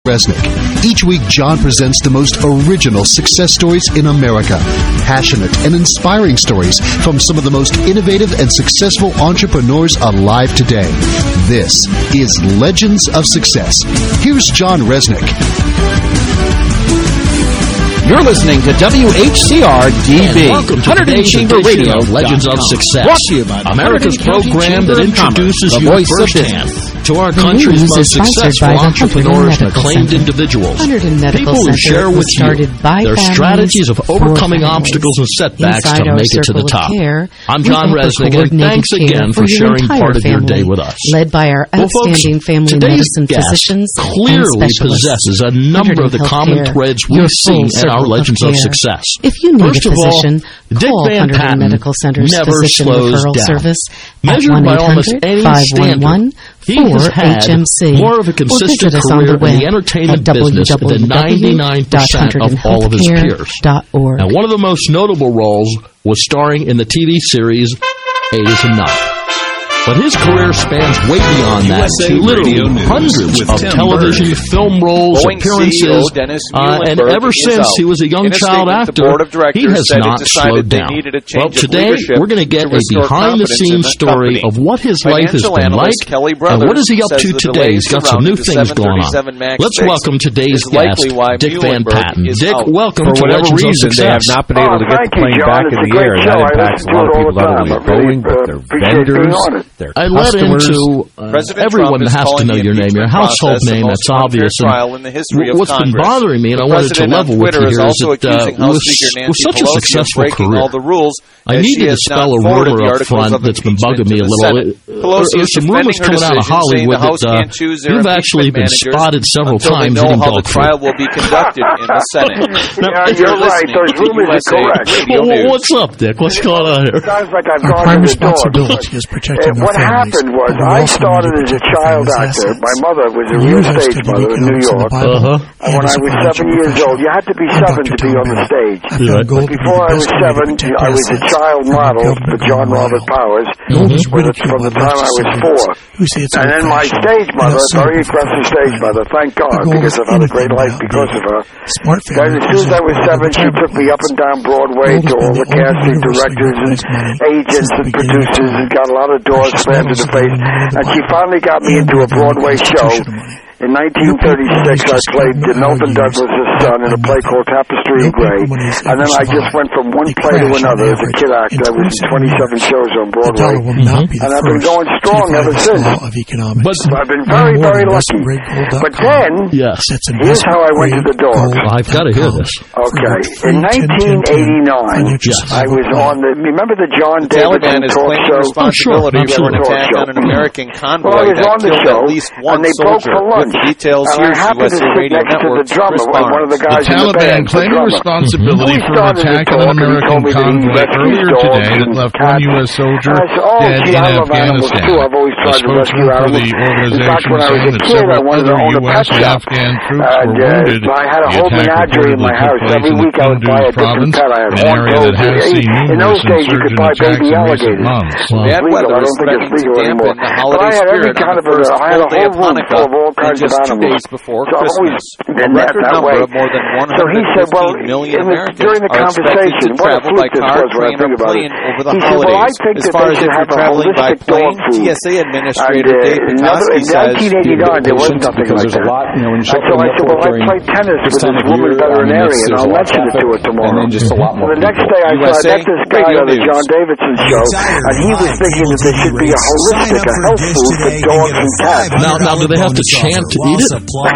Resnick. Each week, John presents the most original success stories in America. Passionate and inspiring stories from some of the most innovative and successful entrepreneurs alive today. This is Legends of Success. Here's John Resnick. You're listening to WHCR-DB, welcome to today's Chamber Radio, Legends of Success, brought to you by America's program that introduces you firsthand to our country's most successful entrepreneurs and acclaimed individuals. People who share with you their strategies of overcoming obstacles and setbacks to make it to the top. I'm John Resnick, and thanks again for sharing part of your day with us. Led by our outstanding family medicine physicians clearly possesses a number of the common threads we see in our Legends of Success. If you need First a physician, Dick call Van Hunterdon Patten Medical Center's never Physician slows Referral down. Service Measured by almost any standard, he has had HMC, more of a consistent career in the entertainment business than 99% of all of his peers. Now, one of the most notable roles was starring in the TV series 8 is Enough. But his career spans way beyond that to literally hundreds of television, film roles, appearances, and ever since he was a young child actor, he has not slowed down. Well, today we're going to get a behind-the-scenes story of what his life has been like and what is he up to today. He's got some new things going on. Let's welcome today's guest, Dick Van Patten. Dick, welcome to Legends of Success. They have not been able to get the plane back in the air. That impacts a lot of people, not only Boeing, but their vendors. I led into everyone has to know your name, your household name, that's obvious. And what's been bothering me, and I wanted to level with you here, is that with such a successful career, I needed to spell a rumor up front that's been bugging me a little. There's some rumors coming out of Hollywood that you've actually been spotted several times eating dog food. Trial will be conducted in the Senate. You're right. Those rumors are correct. What's up, Dick? What's going on here? Sounds like I've Our prime responsibility is protecting our What families. happened was I started as a child actor. My mother was a real stage mother in New York. And when I was 7 years old, you had to be 7 to be on the stage. But before I was 7, I was a child model for John Robert Powers from the time I was 4. And then my stage mother, very aggressive stage mother, thank God, because I've had a great life because of her. Then as soon as I was 7, she took me up and down Broadway to all the casting directors and agents and producers and got a lot of doors slammed in the face. And she finally got me into a Broadway show. In 1936, I played Melvin Douglas's son in a play called Tapestry in Grey. And then I just went from one play to another as a kid actor. I was in 27 shows on Broadway. And I've been going strong ever since. But I've been very, very lucky. But then, here's how I went to the Dogs. I've got to hear this. Okay. In 1989, I was on the... Remember the John Davidson talk show? Responsibility for an attack on an American convoy that killed at least one soldier. Details here, USA Radio Network's response. The Taliban claiming responsibility for an attack on an American convoy earlier today that left one U.S. soldier dead in Afghanistan. A spokesman for the organization saying that several other U.S. and Afghan troops were wounded. I had a whole menagerie in my house. Every week I would buy a different pet. I had an area that has seen numerous insurgent attacks in recent months. Bad weather is threatening to dampen the holiday spirit on the first full day of Hanukkah. Just 2 days before Christmas, a record number of more than 115 million Americans are expected to travel by car, train, or plane over the holidays. As far as if you're traveling by plane, TSA Administrator Dave Petoskey says there was nothing like that. So I said, well, I played tennis with this woman veterinarian, and I'll mention it to her tomorrow. Well, the next day I met this guy on the John Davidson show, and he was thinking that there should be a holistic, a health food for dogs and cats. Now, do they have to chant to eat it? But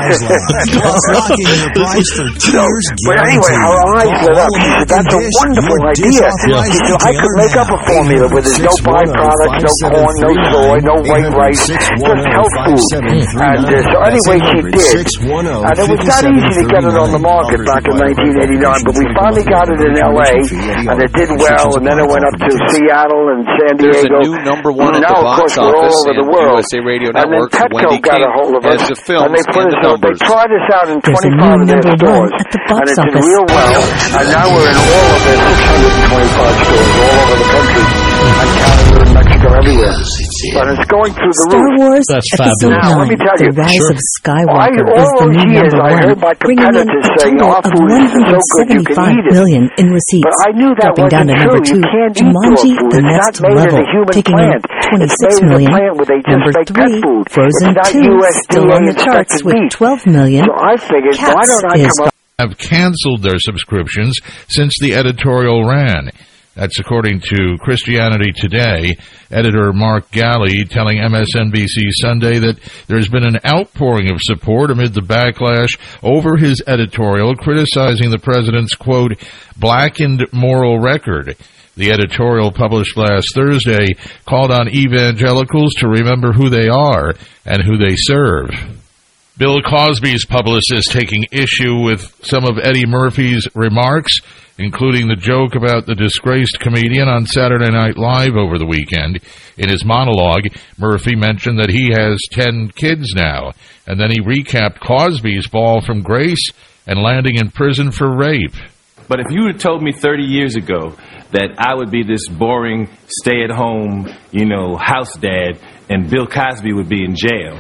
anyway, her eyes lit up. She said, that's a wonderful idea. She said, I could make up a formula where there's no byproducts, no corn, no soy, no white rice, just health food. And so anyway, she did. And it was not easy to get it on the market back in 1989, but we finally got it in L.A., and it did well, and then it went up to Seattle and San Diego. There's a new number one at the box office, and USA Radio Network's Wendy King has the film. And they put it out. They tried us out in 25 of their stores, and it did real well. And now we're in all of their 625 stores all over the country, and Canada and Mexico, everywhere. but it's going through the Star roof. Wars That's Episode 9, now, let me tell you, The Rise of Skywalker all is the those new years number I heard one, my bringing in a competitors saying, total our of food is so good you can eat it. $175 million in receipts. But I knew that dropping down to wasn't number true. You 2, can't eat Jumanji, dog food. The It's Next not made Level, in a human taking plant. in It's $26 made in a million. plant where they just Number make pet 3, food. Frozen It's not 2, still on the charts with beef. $12 million. So I figured, why Cats don't I is come up have canceled their subscriptions since the editorial ran. That's according to Christianity Today. Editor Mark Galley telling MSNBC Sunday that there's been an outpouring of support amid the backlash over his editorial criticizing the president's, quote, blackened moral record. The editorial published last Thursday called on evangelicals to remember who they are and who they serve. Bill Cosby's publicist taking issue with some of Eddie Murphy's remarks, including the joke about the disgraced comedian on Saturday Night Live over the weekend. In his monologue, Murphy mentioned that he has 10 kids now, and then he recapped Cosby's fall from grace and landing in prison for rape. But if you had told me 30 years ago that I would be this boring, stay-at-home, house dad, and Bill Cosby would be in jail,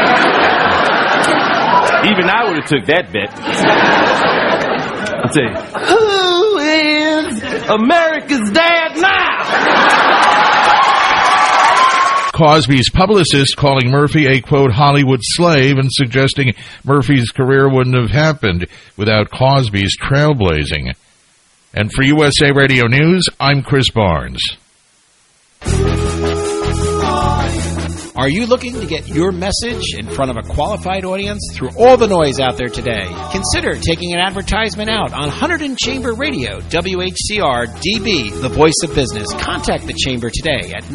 even I would have took that bet. I'll tell you, who is America's dad now? Cosby's publicist calling Murphy a, quote, Hollywood slave and suggesting Murphy's career wouldn't have happened without Cosby's trailblazing. And for USA Radio News, I'm Chris Barnes. Are you looking to get your message in front of a qualified audience through all the noise out there today? Consider taking an advertisement out on Hunterdon Chamber Radio, WHCR DB, the voice of business. Contact the Chamber today at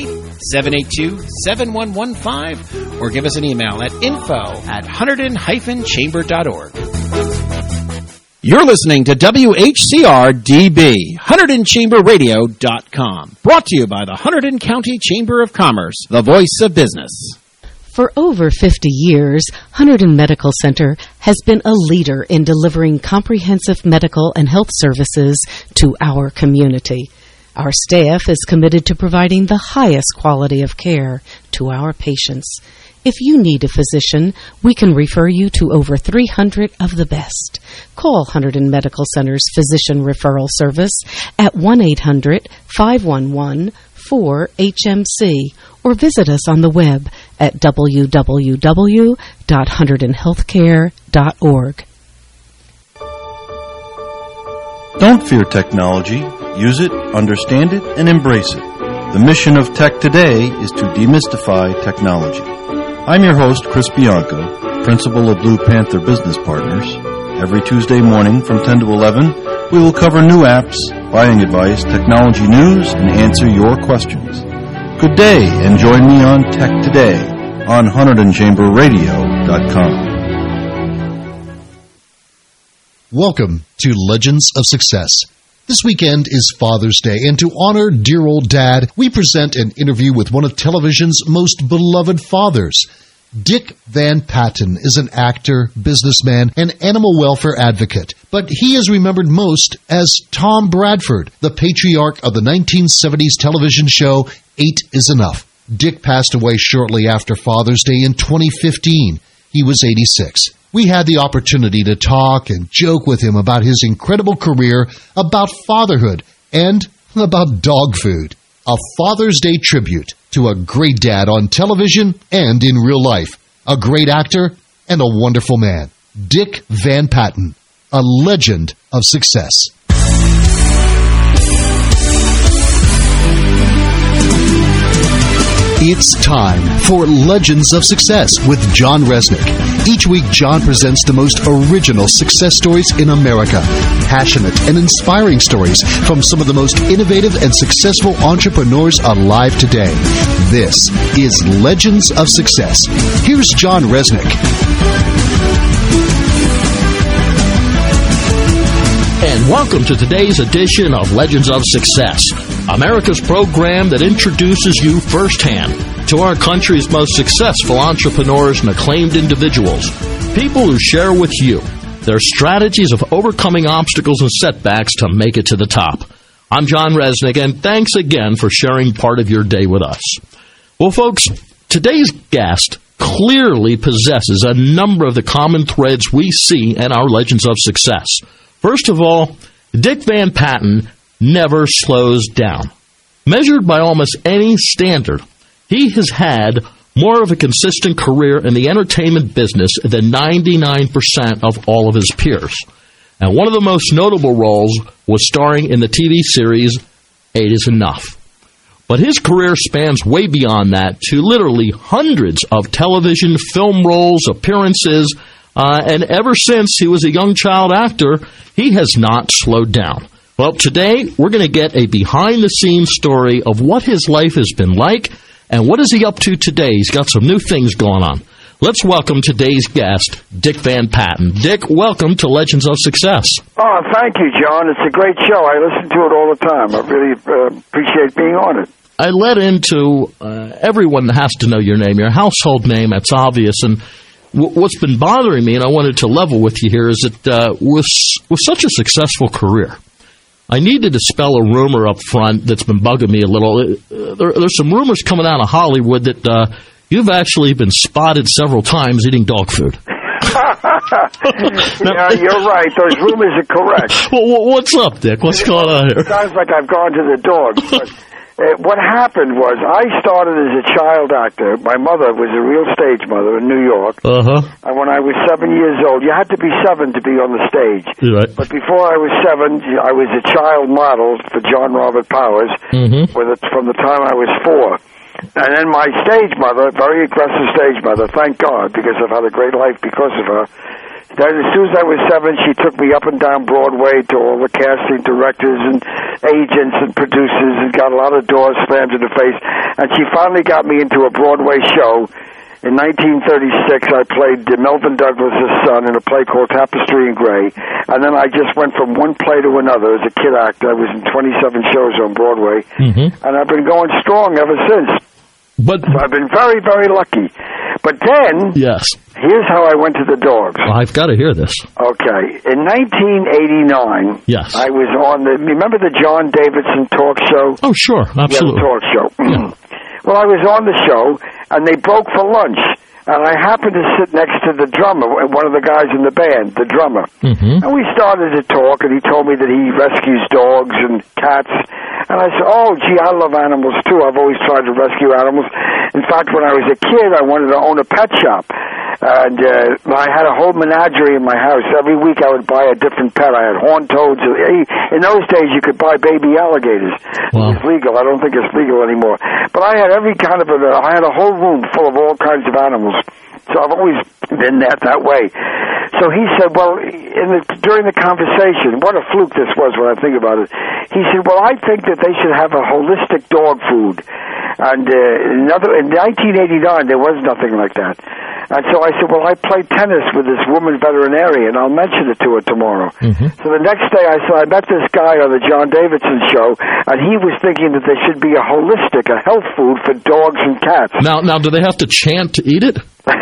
908-782-7115 or give us an email at info@hunterdon-chamber.org. You're listening to WHCR DB, HunterdonChamberRadio.com. Brought to you by the Hunterdon County Chamber of Commerce, the voice of business. For over 50 years, Hunterdon Medical Center has been a leader in delivering comprehensive medical and health services to our community. Our staff is committed to providing the highest quality of care to our patients. If you need a physician, we can refer you to over 300 of the best. Call Hunterdon Medical Center's Physician Referral Service at 1-800-511-4HMC or visit us on the web at www.hunterdonhealthcare.org. Don't fear technology. Use it, understand it, and embrace it. The mission of Tech Today is to demystify technology. I'm your host, Chris Bianco, principal of Blue Panther Business Partners. Every Tuesday morning from 10 to 11, we will cover new apps, buying advice, technology news, and answer your questions. Good day, and join me on Tech Today on HunterdonChamberRadio.com. Welcome to Legends of Success. This weekend is Father's Day, and to honor dear old Dad, we present an interview with one of television's most beloved fathers. Dick Van Patten is an actor, businessman, and animal welfare advocate, but he is remembered most as Tom Bradford, the patriarch of the 1970s television show 8 is Enough. Dick passed away shortly after Father's Day in 2015. He was 86. We had the opportunity to talk and joke with him about his incredible career, about fatherhood, and about dog food. A Father's Day tribute to a great dad on television and in real life, a great actor, and a wonderful man. Dick Van Patten, a legend of success. It's time for Legends of Success with John Resnick. Each week, John presents the most original success stories in America. Passionate and inspiring stories from some of the most innovative and successful entrepreneurs alive today. This is Legends of Success. Here's John Resnick. And welcome to today's edition of Legends of Success, America's program that introduces you firsthand to our country's most successful entrepreneurs and acclaimed individuals, people who share with you their strategies of overcoming obstacles and setbacks to make it to the top. I'm John Resnick, and thanks again for sharing part of your day with us. Well, folks, today's guest clearly possesses a number of the common threads we see in our Legends of Success. First of all, Dick Van Patten never slows down. Measured by almost any standard, he has had more of a consistent career in the entertainment business than 99% of all of his peers. And one of the most notable roles was starring in the TV series 8 is Enough. But his career spans way beyond that to literally hundreds of television, film roles, appearances, and ever since he was a young child actor, he has not slowed down. Well, today we're going to get a behind-the-scenes story of what his life has been like and what is he up to today. He's got some new things going on. Let's welcome today's guest, Dick Van Patten. Dick, welcome to Legends of Success. Oh, thank you, John. It's a great show. I listen to it all the time. I really appreciate being on it. I led into everyone has to know your name, your household name. That's obvious. And what's been bothering me, and I wanted to level with you here, is that with such a successful career, I need to dispel a rumor up front that's been bugging me a little. There's some rumors coming out of Hollywood that you've actually been spotted several times eating dog food. Yeah, you're right. Those rumors are correct. Well, what's up, Dick? What's going on here? It sounds like I've gone to the dogs. But what happened was I started as a child actor. My mother was a real stage mother in New York. And when I was 7 years old, you had to be 7 to be on the stage. Right. But before I was 7, I was a child model for John Robert Powers from the time I was 4. And then my stage mother, very aggressive stage mother, thank God, because I've had a great life because of her. Then as soon as I was 7, she took me up and down Broadway to all the casting directors and agents and producers and got a lot of doors slammed in the face. And she finally got me into a Broadway show. In 1936, I played Melvin Douglas's son in a play called Tapestry in Grey. And then I just went from one play to another as a kid actor. I was in 27 shows on Broadway. And I've been going strong ever since. So I've been very, very lucky. But then, here's how I went to the dogs. Well, I've got to hear this. Okay. In 1989, I was on remember the John Davidson talk show? Oh, sure. Absolutely. Yeah, the talk show. Well, I was on the show, and they broke for lunch. And I happened to sit next to the drummer, one of the guys in the band, the drummer. And we started to talk, and he told me that he rescues dogs and cats. And I said, oh, gee, I love animals, too. I've always tried to rescue animals. In fact, when I was a kid, I wanted to own a pet shop. And I had a whole menagerie in my house. Every week I would buy a different pet. I had horned toads. In those days, you could buy baby alligators. Wow. It was legal. I don't think it's legal anymore. But I had every kind of I had a whole room full of all kinds of animals. So I've always been that way. So he said, well, during the conversation, what a fluke this was when I think about it. He said, well, I think that they should have a holistic dog food. And in 1989, there was nothing like that. And so I said, well, I played tennis with this woman veterinarian. I'll mention it to her tomorrow. So the next day I met this guy on the John Davidson show, and he was thinking that there should be a holistic, a health food for dogs and cats. Now, do they have to chant to eat it? But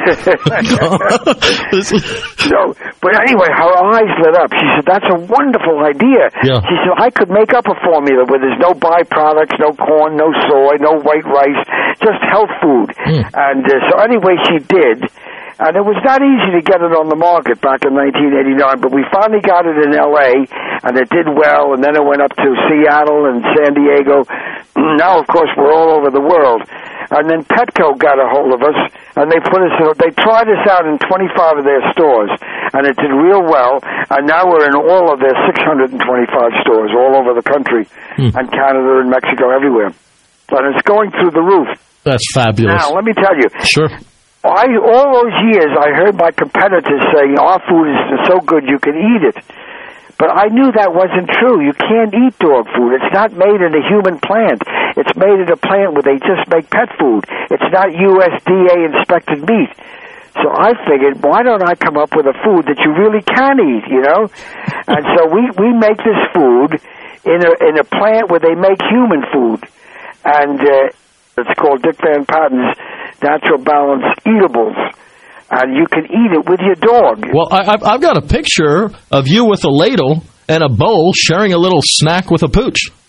anyway, her eyes lit up. She said, that's a wonderful idea. She said, I could make up a formula where there's no byproducts, no corn, no soy, no white rice, just health food. And so anyway, she did. And it was not easy to get it on the market back in 1989, but we finally got it in L.A., and it did well, and then it went up to Seattle and San Diego. Now, of course, we're all over the world. And then Petco got a hold of us, and they tried us out in 25 of their stores, and it did real well, and now we're in all of their 625 stores all over the country, and Canada and Mexico, everywhere. And it's going through the roof. That's fabulous. Now, let me tell you. Sure. All those years, I heard my competitors saying, our food is so good you can eat it. But I knew that wasn't true. You can't eat dog food. It's not made in a human plant. It's made in a plant where they just make pet food. It's not USDA-inspected meat. So I figured, why don't I come up with a food that you really can eat, you know? And so we make this food in a plant where they make human food. And it's called Dick Van Patten's Natural Balance Eatables, and you can eat it with your dog. Well, I've got a picture of you with a ladle and a bowl sharing a little snack with a pooch.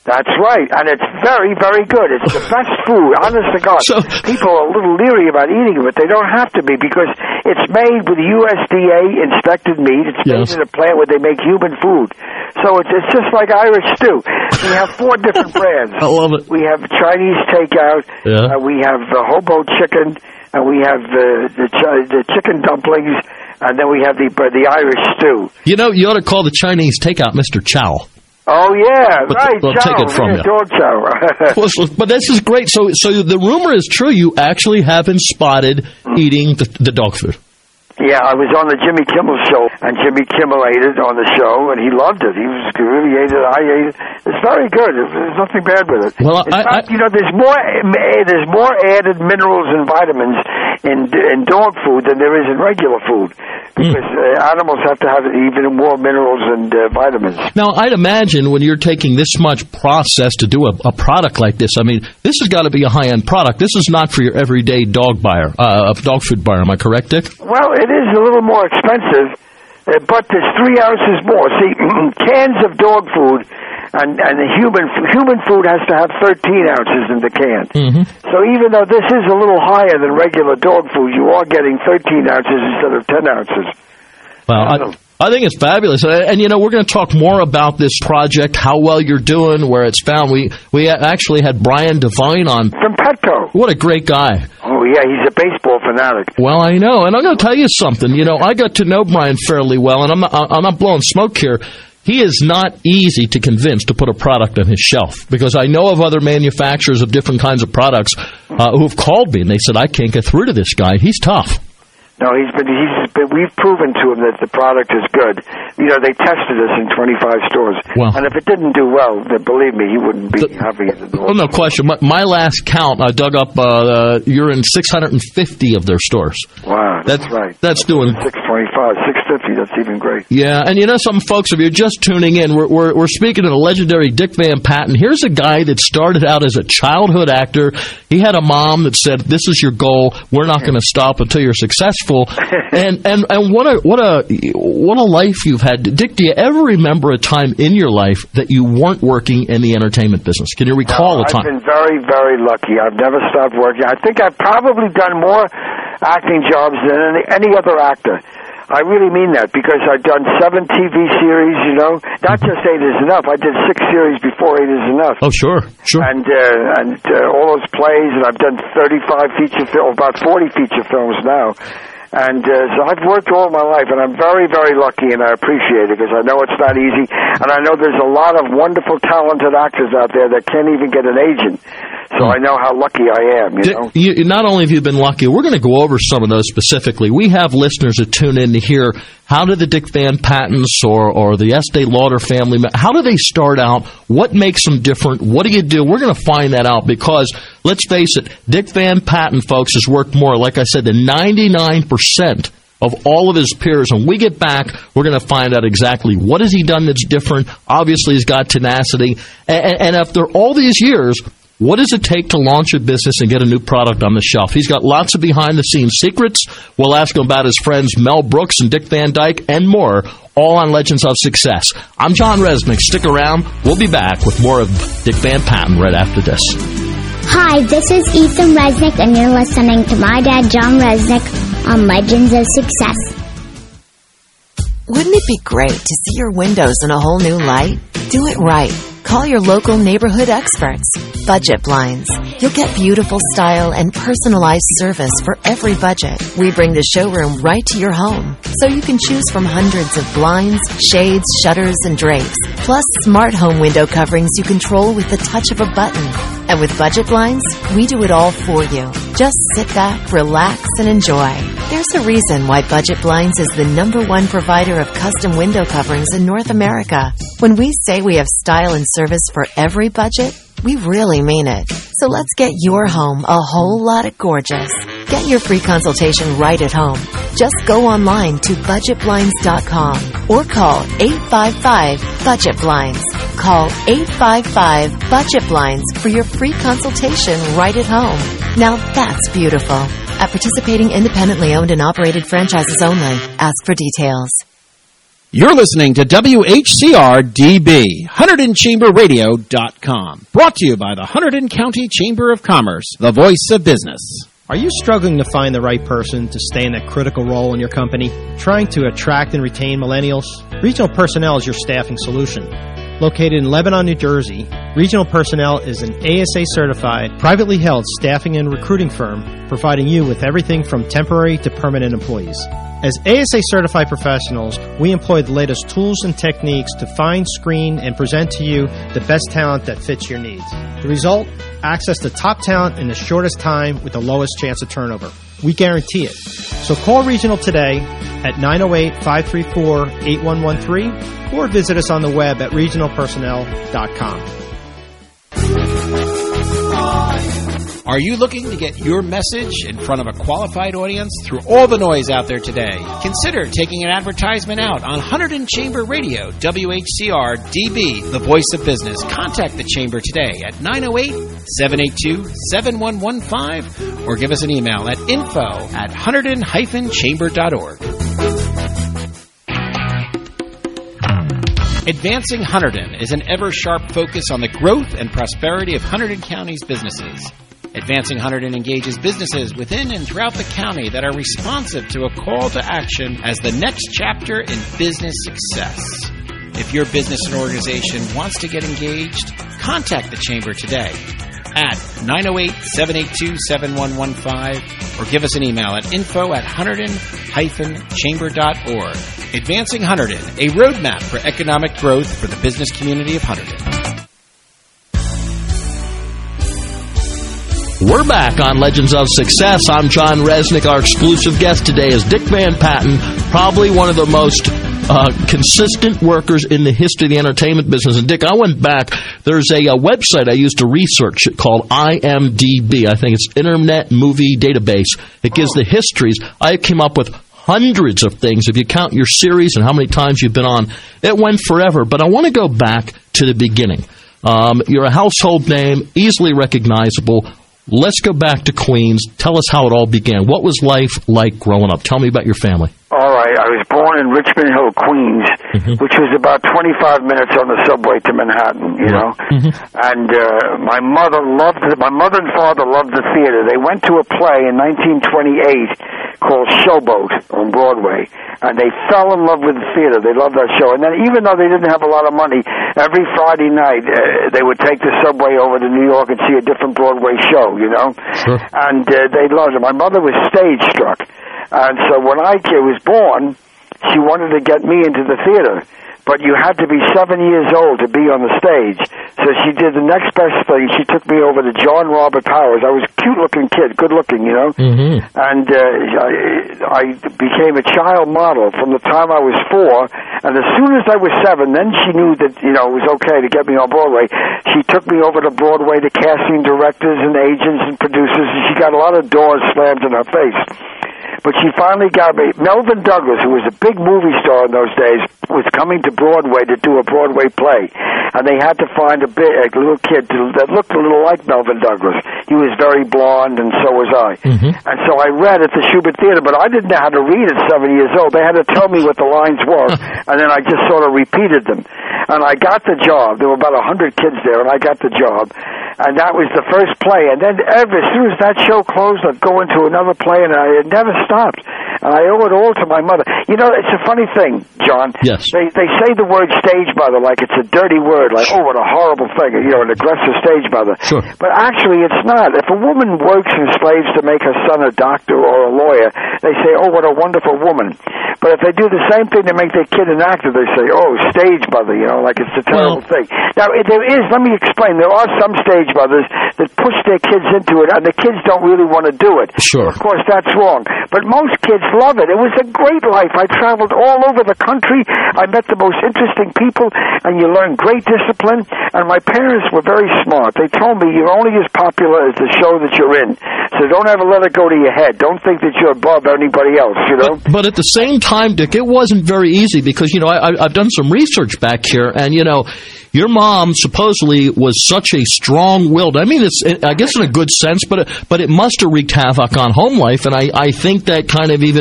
That's right, and it's very, very good. It's the best food, honest to God. So, people are a little leery about eating it, but they don't have to be, because it's made with USDA-inspected meat. It's made in a plant where they make human food. So it's just like Irish stew. We have 4 different brands. I love it. We have Chinese takeout, we have hobo chicken, and we have the chicken dumplings, and then we have the Irish stew. You know, you ought to call the Chinese takeout Mr. Chow. Oh, yeah, right. We'll take it from you. Dog chow. But this is great. So the rumor is true. You actually have been spotted eating the dog food. Yeah, I was on the Jimmy Kimmel show, and Jimmy Kimmel ate it on the show, and he loved it. He really ate it. I ate it. It's very good. There's nothing bad with it. Well, in fact, there's more added minerals and vitamins in dog food than there is in regular food, because animals have to have even more minerals and vitamins. Now, I'd imagine when you're taking this much process to do a product like this, I mean, this has got to be a high-end product. This is not for your everyday dog food buyer. Am I correct, Dick? Well, it is a little more expensive, but there's 3 ounces more. See, cans of dog food and human food has to have 13 ounces in the can. Mm-hmm. So even though this is a little higher than regular dog food, you are getting 13 ounces instead of 10 ounces. Well, I think it's fabulous. And, we're going to talk more about this project, how well you're doing, where it's found. We actually had Brian Devine on. From Petco. What a great guy. Oh, yeah, he's a baseball fanatic. Well, I know. And I'm going to tell you something. I got to know Brian fairly well, and I'm not blowing smoke here. He is not easy to convince to put a product on his shelf, because I know of other manufacturers of different kinds of products who have called me, and they said, I can't get through to this guy. He's tough. No, we've proven to him that the product is good. They tested us in 25 stores. Well, and if it didn't do well, then believe me, he wouldn't be happy at the door. Oh, no question. My last count, I dug up, you're in 650 of their stores. Wow, that's right. That's doing 625, 650. That's even great. Yeah, and something, folks, if you're just tuning in, we're speaking to the legendary Dick Van Patten. Here's a guy that started out as a childhood actor. He had a mom that said, "This is your goal. We're not going to stop until you're successful." and what a life you've had, Dick. Do you ever remember a time in your life that you weren't working in the entertainment business? Can you recall a time? I've been very, very lucky. I've never stopped working. I think I've probably done more acting jobs than any other actor. I really mean that, because I've done 7 TV series, Not just 8 is enough. I did 6 series before 8 is enough. Oh, sure. And all those plays, and I've done 35 feature films, about 40 feature films now. And so I've worked all my life, and I'm very, very lucky, and I appreciate it, because I know it's not easy, and I know there's a lot of wonderful, talented actors out there that can't even get an agent. So I know how lucky I am, Not only have you been lucky, we're going to go over some of those specifically. We have listeners that tune in to hear, how did the Dick Van Pattens or the Estee Lauder family, how do they start out? What makes them different? What do you do? We're going to find that out, because, let's face it, Dick Van Patten, folks, has worked more, like I said, than 99% of all of his peers. When we get back, we're going to find out exactly what has he done that's different. Obviously, he's got tenacity. And after all these years, what does it take to launch a business and get a new product on the shelf? He's got lots of behind-the-scenes secrets. We'll ask him about his friends Mel Brooks and Dick Van Dyke and more, all on Legends of Success. I'm John Resnick. Stick around. We'll be back with more of Dick Van Patten right after this. Hi, this is Ethan Resnick, and you're listening to my dad, John Resnick, on Legends of Success. Wouldn't it be great to see your windows in a whole new light? Do it right. Call your local neighborhood experts. Budget Blinds. You'll get beautiful style and personalized service for every budget. We bring the showroom right to your home, so you can choose from hundreds of blinds, shades, shutters, and drapes, plus smart home window coverings you control with the touch of a button. And with Budget Blinds, we do it all for you. Just sit back, relax, and enjoy. There's a reason why Budget Blinds is the #1 provider of custom window coverings in North America. When we say we have style and service for every budget, we really mean it. So let's get your home a whole lot of gorgeous. Get your free consultation right at home. Just go online to budgetblinds.com or call 855-BUDGET-BLINDS. Call 855-BUDGET-BLINDS for your free consultation right at home. Now that's beautiful. At participating independently owned and operated franchises only. Ask for details. You're listening to WHCR-DB, HunterdonChamberRadio.com. Brought to you by the Hunterdon County Chamber of Commerce, the voice of business. Are you struggling to find the right person to stay in that critical role in your company? Trying to attract and retain millennials? Regional Personnel is your staffing solution. Located in Lebanon, New Jersey, Regional Personnel is an ASA-certified, privately held staffing and recruiting firm providing you with everything from temporary to permanent employees. As ASA-certified professionals, we employ the latest tools and techniques to find, screen, and present to you the best talent that fits your needs. The result? Access to top talent in the shortest time with the lowest chance of turnover. We guarantee it. So call Regional today at 908-534-8113 or visit us on the web at regionalpersonnel.com. Are you looking to get your message in front of a qualified audience through all the noise out there today? Consider taking an advertisement out on Hunterdon Chamber Radio, WHCR-DB, the voice of business. Contact the Chamber today at 908-782-7115 or give us an email at info@hunterdon-chamber.org. Advancing Hunterdon is an ever-sharp focus on the growth and prosperity of Hunterdon County's businesses. Advancing Hunterdon engages businesses within and throughout the county that are responsive to a call to action as the next chapter in business success. If your business and organization wants to get engaged, contact the Chamber today at 908-782-7115 or give us an email at info@hunterdon-chamber.org. Advancing Hunterdon, a roadmap for economic growth for the business community of Hunterdon. We're back on Legends of Success. I'm John Resnick. Our exclusive guest today is Dick Van Patten, probably one of the most consistent workers in the history of the entertainment business. And Dick, I went back. There's a website I used to research it called IMDb. I think it's Internet Movie Database. It gives the histories. I came up with hundreds of things. If you count your series and how many times you've been on, it went forever. But I want to go back to the beginning. You're a household name, easily recognizable. Let's go back to Queens. Tell us how it all began. What was life like growing up? Tell me about your family. All right. I was born in Richmond Hill, Queens, which was about 25 minutes on the subway to Manhattan, you know. And my mother and father loved the theater. They went to a play in 1928 called Showboat on Broadway, and they fell in love with the theater. They loved that show. And then even though they didn't have a lot of money, every Friday night they would take the subway over to New York and see a different Broadway show, you know. Sure. And they loved it. My mother was stage struck. And so when I was born, she wanted to get me into the theater. But you had to be 7 years old to be on the stage. So she did the next best thing. She took me over to John Robert Powers. I was a cute-looking kid, good-looking, you know. And I became a child model from the time I was 4. And as soon as I was 7, then she knew that, you know, it was okay to get me on Broadway. She took me over to Broadway to casting directors and agents and producers, and she got a lot of doors slammed in her face. But she finally got me. Melvin Douglas, who was a big movie star in those days, was coming to Broadway to do a Broadway play. And they had to find a little kid that looked a little like Melvin Douglas. He was very blonde, and so was I. And so I read at the Shubert Theater, but I didn't know how to read at 7 years old. They had to tell me what the lines were, and then I just sort of repeated them. And I got the job. There were about 100 kids there, and I got the job. And that was the first play. And then as soon as that show closed, I'd go into another play, and it never stopped. And I owe it all to my mother. You know, it's a funny thing, John. Yes. They say the word stage mother like it's a dirty word, like, oh, what a horrible thing, you know, an aggressive stage mother. Sure. But actually, it's not. If a woman works and slaves to make her son a doctor or a lawyer, they say, oh, what a wonderful woman. But if they do the same thing to make their kid an actor, they say, oh, stage mother, you know, like it's a terrible thing. Now, there is, let me explain, there are some stage mothers that push their kids into it, and the kids don't really want to do it. Sure. Of course, that's wrong. But most kids love it. It was a great life. I traveled all over the country. I met the most interesting people, and you learn great discipline. And my parents were very smart. They told me you're only as popular as the show that you're in. So don't ever let it go to your head. Don't think that you're above anybody else, you know? But at the same time, Dick, it wasn't very easy because, you know, I've done some research back here, and, you know, your mom supposedly was such a strong-willed. I mean, I guess in a good sense, but it must have wreaked havoc on home life, and I think that kind of even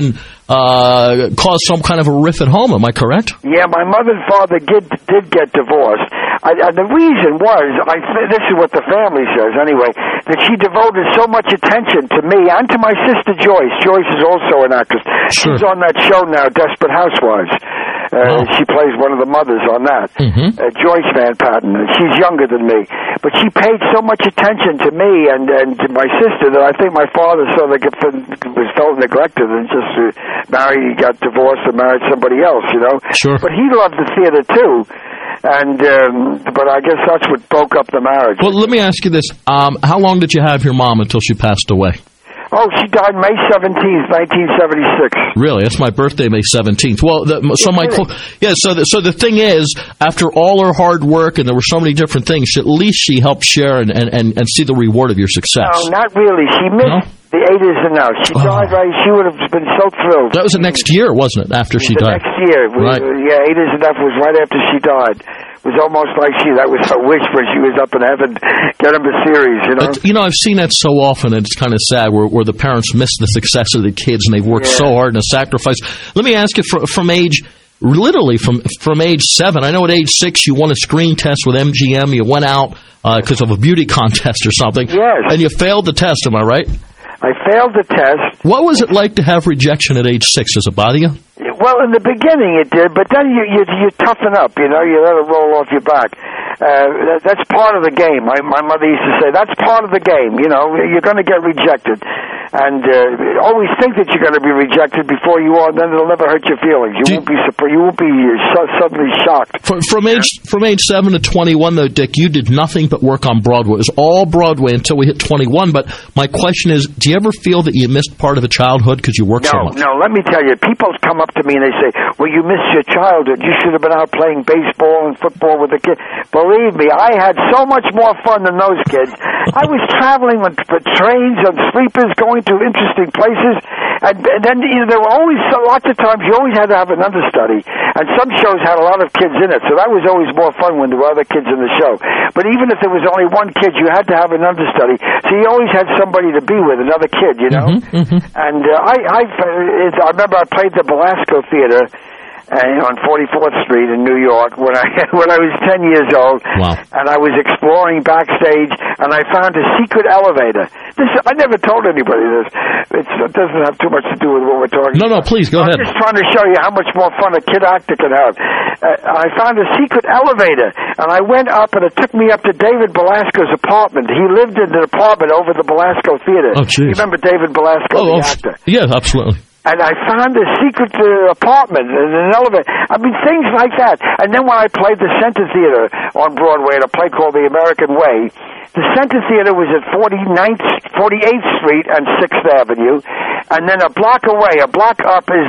caused some kind of a rift at home. Am I correct? Yeah, my mother and father did get divorced. The reason was, this is what the family says anyway, that she devoted so much attention to me and to my sister Joyce. Joyce is also an actress. Sure. She's on that show now, Desperate Housewives. She plays one of the mothers on that. Joyce Van Patten. She's younger than me. But she paid so much attention to me and to my sister that I think my father felt neglected and just got divorced and married somebody else, you know. Sure. But he loved the theater too. But I guess that's what broke up the marriage. Well, let me ask you this. How long did you have your mom until she passed away? Oh, she died May 17th, 1976. Really? That's my birthday, May 17th. Well, so the thing is, after all her hard work, and there were so many different things, at least she helped share and see the reward of your success. No, not really. She missed the 80s and now. She died right. She would have been so thrilled. That was the next year, wasn't it, after she died? Next year. Right. 80s and that was right after she died. It was almost like that was her wish when she was up in heaven, get him a series, you know? You know, I've seen that so often, and it's kind of sad, where the parents miss the success of the kids, and they've worked so hard and sacrificed. Let me ask you, from age 7, I know at age 6 you won a screen test with MGM, you went out because of a beauty contest or something, and you failed the test, am I right? I failed the test. What was it like to have rejection at age 6? Does it bother you? Well, in the beginning it did, but then you toughen up, you know, you let it roll off your back. That's part of the game. My mother used to say, that's part of the game, you know, you're going to get rejected. And always think that you're going to be rejected before you are, and then it'll never hurt your feelings. You won't be suddenly shocked. From age 7 to 21, though, Dick, you did nothing but work on Broadway. It was all Broadway until we hit 21, but my question is, do you ever feel that you missed part of a childhood because you worked so much? No, let me tell you, people come up to me and they say, well, you missed your childhood. You should have been out playing baseball and football with the kids. Believe me, I had so much more fun than those kids. I was traveling with trains and sleepers, going to interesting places, and then there were always lots of times you always had to have an understudy, and some shows had a lot of kids in it, so that was always more fun when there were other kids in the show. But even if there was only one kid, you had to have an understudy, so you always had somebody to be with, another kid, you know. And I remember I played the Belasco Theater on 44th Street in New York when I was 10 years old. Wow. And I was exploring backstage, and I found a secret elevator. I never told anybody this. It doesn't have too much to do with what we're talking about. No, please, go ahead. I'm just trying to show you how much more fun a kid actor can have. I found a secret elevator, and I went up, and it took me up to David Belasco's apartment. He lived in an apartment over the Belasco Theater. Oh, jeez. You remember David Belasco, the actor? Yeah, absolutely. And I found a secret apartment in an elevator. I mean, things like that. And then when I played the Center Theater on Broadway at a play called The American Way, the Center Theater was at 48th Street and 6th Avenue. And then a block up is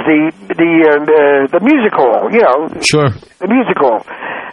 the music hall, you know. Sure. The music hall.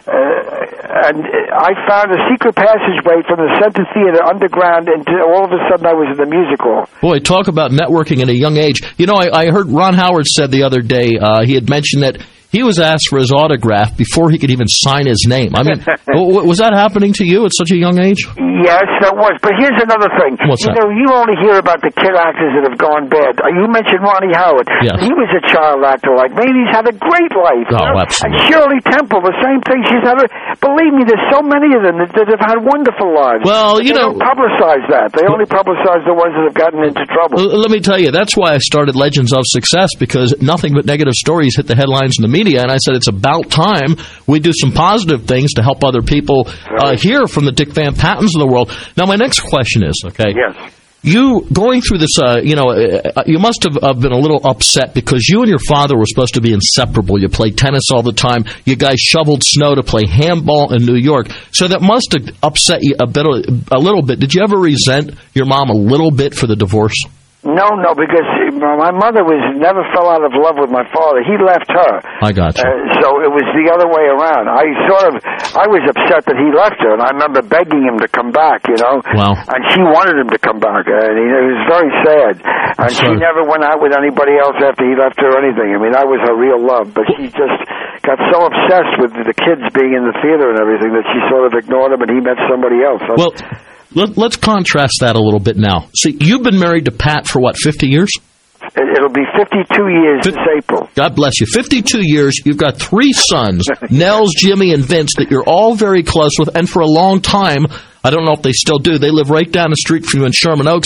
And I found a secret passageway from the Center Theater underground, and all of a sudden I was in the music hall. Boy, talk about networking at a young age. You know, I heard Ron Howard said the other day, he had mentioned that he was asked for his autograph before he could even sign his name. I mean, was that happening to you at such a young age? Yes, that was. But here's another thing. What's that? You only hear about the kid actors that have gone bad. You mentioned Ronnie Howard. Yes. He was a child actor like me, and he's had a great life. Oh, absolutely. And Shirley Temple, the same thing. She's had believe me, there's so many of them that have had wonderful lives. Well, they don't publicize that. They only publicize the ones that have gotten into trouble. Let me tell you, that's why I started Legends of Success, because nothing but negative stories hit the headlines in the media, and I said it's about time we do some positive things to help other people hear from the Dick Van Pattens of the world. Now, my next question is, okay, yes. You going through this, you must have been a little upset because you and your father were supposed to be inseparable. You played tennis all the time. You guys shoveled snow to play handball in New York. So that must have upset you a little bit. Did you ever resent your mom a little bit for the divorce? No, because my mother never fell out of love with my father. He left her. I got you. So it was the other way around. I was upset that he left her, and I remember begging him to come back, you know. Wow. And she wanted him to come back, and it was very sad. And she never went out with anybody else after he left her or anything. I mean, that was her real love. But she just got so obsessed with the kids being in the theater and everything that she sort of ignored him, and he met somebody else. Well, let's contrast that a little bit now. See, you've been married to Pat for, 50 years? It'll be 52 years this April. God bless you. 52 years. You've got 3 sons, Nels, Jimmy, and Vince, that you're all very close with. And for a long time, I don't know if they still do, they live right down the street from you in Sherman Oaks.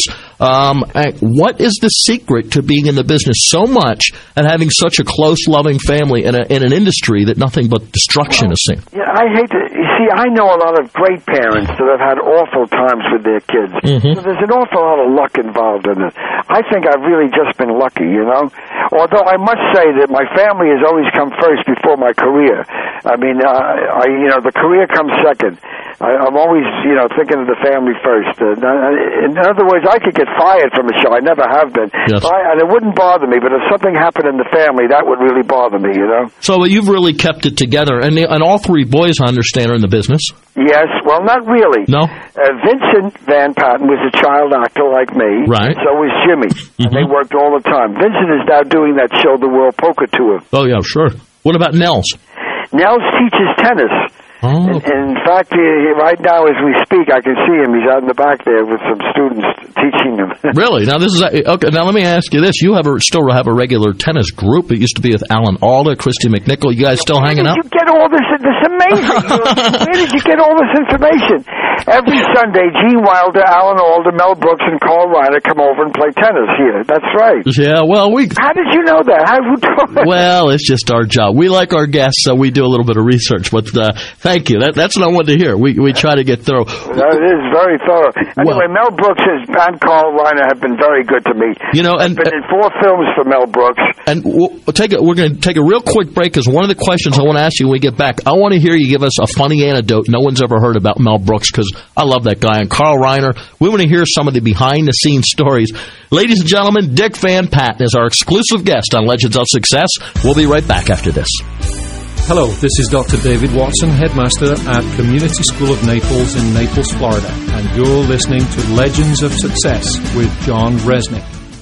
What is the secret to being in the business so much and having such a close, loving family in an industry that nothing but destruction is seen? Yeah, I hate to... You see, I know a lot of great parents that have had awful times with their kids. So there's an awful lot of luck involved in it. I think I've really just been lucky, you know? Although I must say that my family has always come first before my career. I mean, the career comes second. I'm always, thinking of the family first. In other words, I could get fired from a show. I never have been. Yes. And it wouldn't bother me, but if something happened in the family, that would really bother me, you know? So you've really kept it together. And all 3 boys, I understand, are in the business. Yes. Well, not really. No? Vincent Van Patten was a child actor like me. Right. So was Jimmy. And they worked all the time. Vincent is now doing that show, The World Poker Tour. Oh, yeah, sure. What about Nels? Nels teaches tennis. Oh. In fact, right now as we speak, I can see him. He's out in the back there with some students teaching him. Really? Now this is okay. Now let me ask you this: you still have a regular tennis group? It used to be with Alan Alda, Christy McNichol. You guys still hanging out? Where did you get all this? This is amazing. Where did you get all this information? Every Sunday, Gene Wilder, Alan Alda, Mel Brooks, and Carl Reiner come over and play tennis here. That's right. Yeah. Well, How did you know that? How did you do it? Well, it's just our job. We like our guests, so we do a little bit of research. But thank you. That's what I wanted to hear. We try to get thorough. It is very thorough. Anyway, Mel Brooks and Carl Reiner have been very good to me. I've been in 4 films for Mel Brooks. And we're going to take a real quick break, because one of the questions I want to ask you when we get back, I want to hear you give us a funny anecdote no one's ever heard about Mel Brooks, because I love that guy. And Carl Reiner, we want to hear some of the behind-the-scenes stories. Ladies and gentlemen, Dick Van Patten is our exclusive guest on Legends of Success. We'll be right back after this. Hello, this is Dr. David Watson, headmaster at Community School of Naples in Naples, Florida, and you're listening to Legends of Success with John Resnick.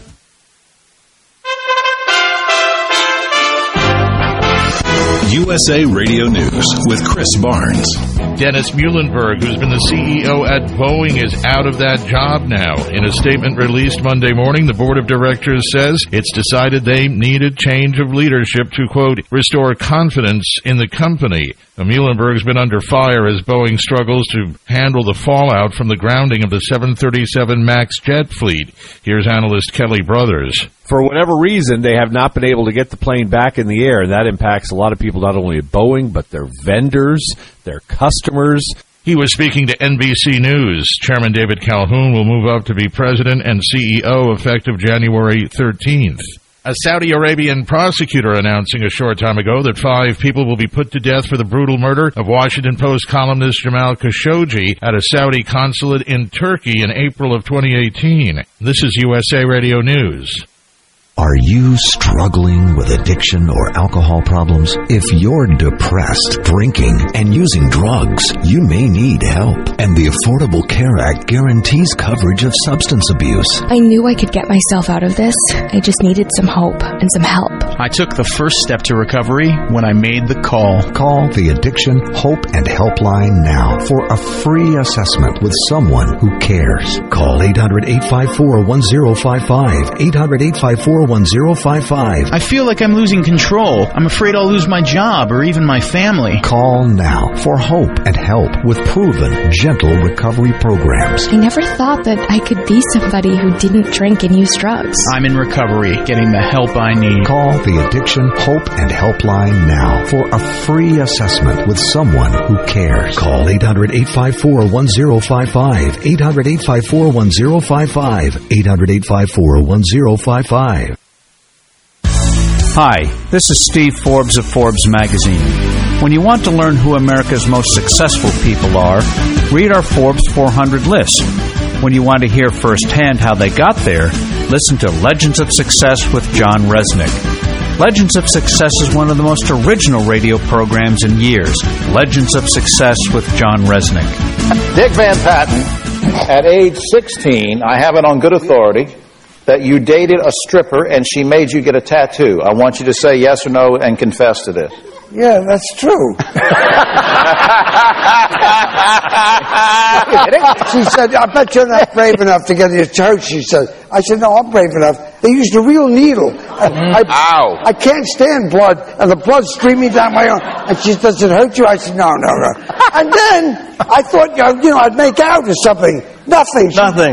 USA Radio News with Chris Barnes. Dennis Muhlenberg, who's been the CEO at Boeing, is out of that job now. In a statement released Monday morning, the board of directors says it's decided they need a change of leadership to, quote, restore confidence in the company. Muhlenberg's been under fire as Boeing struggles to handle the fallout from the grounding of the 737 MAX jet fleet. Here's analyst Kelly Brothers. For whatever reason, they have not been able to get the plane back in the air, and that impacts a lot of people, not only at Boeing, but their vendors, their customers. He was speaking to NBC News. Chairman David Calhoun will move up to be president and CEO effective January 13th. A Saudi Arabian prosecutor announcing a short time ago that 5 people will be put to death for the brutal murder of Washington Post columnist Jamal Khashoggi at a Saudi consulate in Turkey in April of 2018. This is USA Radio News. Are you struggling with addiction or alcohol problems? If you're depressed, drinking, and using drugs, you may need help. And the Affordable Care Act guarantees coverage of substance abuse. I knew I could get myself out of this. I just needed some hope and some help. I took the first step to recovery when I made the call. Call the Addiction, Hope, and Helpline now for a free assessment with someone who cares. Call 800-854-1055. 800-854-1055. I feel like I'm losing control. I'm afraid I'll lose my job or even my family. Call now for hope and help with proven, gentle recovery programs. I never thought that I could be somebody who didn't drink and use drugs. I'm in recovery, getting the help I need. Call the Addiction, Hope, and Helpline now for a free assessment with someone who cares. Call 800-854-1055. 800-854-1055. 800-854-1055. Hi, this is Steve Forbes of Forbes magazine. When you want to learn who America's most successful people are, read our Forbes 400 list. When you want to hear firsthand how they got there, listen to Legends of Success with John Resnick. Legends of Success is one of the most original radio programs in years. Legends of Success with John Resnick. Dick Van Patten, at age 16, I have it on good authority that you dated a stripper and she made you get a tattoo. I want you to say yes or no and confess to this. Yeah, that's true. She said, I bet you're not brave enough to get in your church. She said, I said, no, I'm brave enough. They used a real needle. I can't stand blood, and the blood's streaming down my arm. And she said, does it hurt you? I said, no. And then I thought, I'd make out or something. Nothing.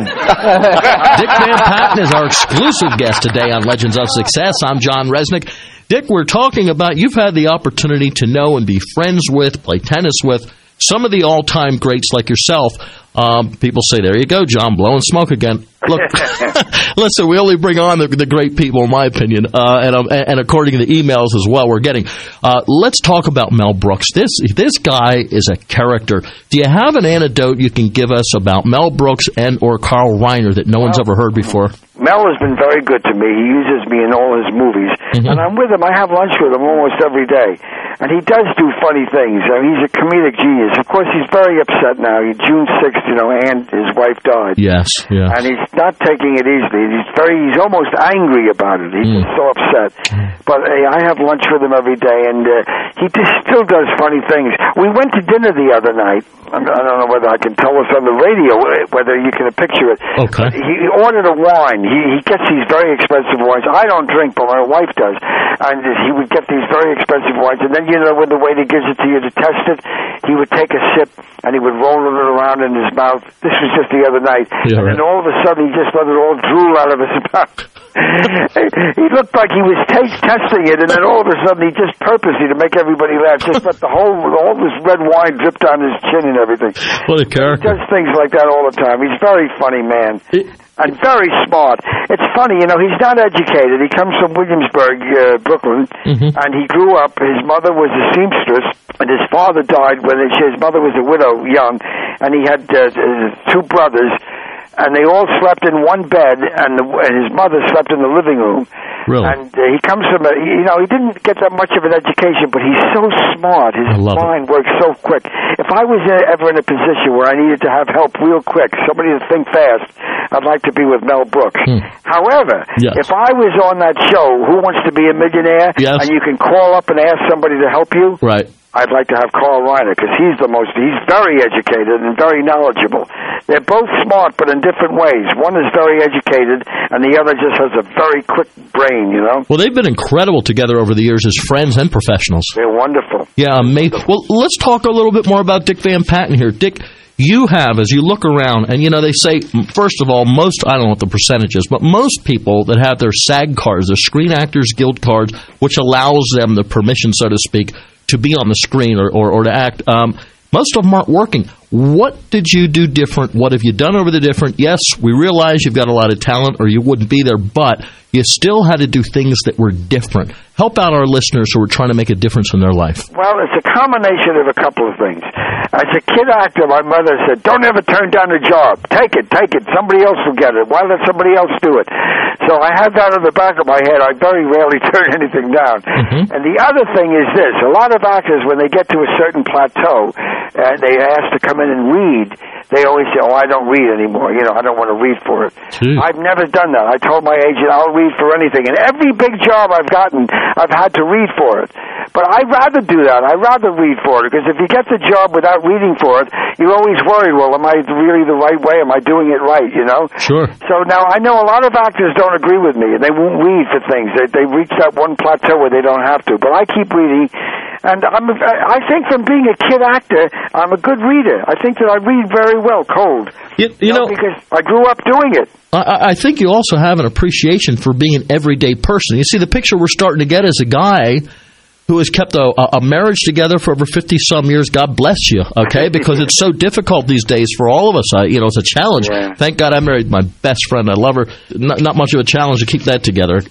Dick Van Patten is our exclusive guest today on Legends of Success. I'm John Resnick. Dick, we're talking about you've had the opportunity to know and be friends with, play tennis with, some of the all-time greats like yourself. People say, there you go, John, blowing smoke again. Look, listen, we only bring on the great people, in my opinion, and according to the emails as well we're getting. Let's talk about Mel Brooks. This guy is a character. Do you have an anecdote you can give us about Mel Brooks and or Carl Reiner that no one's ever heard before? Mel has been very good to me. He uses me in all his movies. And I'm with him. I have lunch with him almost every day. And he does do funny things. He's a comedic genius. Of course, he's very upset now. June 6th, Ann, his wife, died. Yes. And he's not taking it easily. He's almost angry about it. He's so upset. But I have lunch with him every day, and he still does funny things. We went to dinner the other night. I don't know whether I can tell us on the radio, whether you can picture it. Okay. He ordered a wine. He gets these very expensive wines. I don't drink, but my wife does. And he would get these very expensive wines. And then, when the waiter gives it to you to test it, he would take a sip and he would roll it around in his mouth. This was just the other night. Yeah, and then all of a sudden, he just let it all drool out of his mouth. He looked like he was testing it, and then all of a sudden, he just purposely, to make everybody laugh, just let all this red wine drip down his chin and everything. What a character. He does things like that all the time. He's a very funny man. And very smart. It's funny, he's not educated. He comes from Williamsburg, Brooklyn, and he grew up. His mother was a seamstress, and his father died when his mother was a widow, young, and he had two brothers, and they all slept in one bed, and his mother slept in the living room. Really? And he comes from he didn't get that much of an education, but he's so smart. His mind works so quick. If I was ever in a position where I needed to have help real quick, somebody to think fast, I'd like to be with Mel Brooks. However, if I was on that show, Who Wants to Be a Millionaire, and you can call up and ask somebody to help you, right? I'd like to have Carl Reiner, because he's very educated and very knowledgeable. They're both smart, but in different ways. One is very educated, and the other just has a very quick brain, Well, they've been incredible together over the years as friends and professionals. They're wonderful. Yeah, amazing. Well, let's talk a little bit more about Dick Van Patten here. Dick, you have, as you look around, and they say, first of all, I don't know what the percentage is, but most people that have their SAG cards, their Screen Actors Guild cards, which allows them the permission, so to speak, to be on the screen or to act, most of them aren't working. What did you do different? What have you done over the different? Yes, we realize you've got a lot of talent or you wouldn't be there, but you still had to do things that were different. Help out our listeners who are trying to make a difference in their life. Well, it's a combination of a couple of things. As a kid actor, my mother said, don't ever turn down a job. Take it. Somebody else will get it. Why let somebody else do it? So I have that in the back of my head. I very rarely turn anything down. And the other thing is this. A lot of actors, when they get to a certain plateau, they ask to come in and read, they always say, I don't read anymore. I don't want to read for it. I've never done that. I told my agent, I'll read for anything. And every big job I've gotten, I've had to read for it. But I'd rather do that. I'd rather read for it. Because if you get the job without reading for it, you're always worried, well, am I really the right way? Am I doing it right, Sure. So now I know a lot of actors don't agree with me, and they won't read for things. They reach that one plateau where they don't have to. But I keep reading, and I think from being a kid actor, I'm a good reader. I think that I read very well cold. Because I grew up doing it. I think you also have an appreciation for being an everyday person. You see, the picture we're starting to get is a guy who has kept a marriage together for over 50-some years. God bless you, okay? Because it's so difficult these days for all of us. It's a challenge. Yeah. Thank God I married my best friend. I love her. Not much of a challenge to keep that together.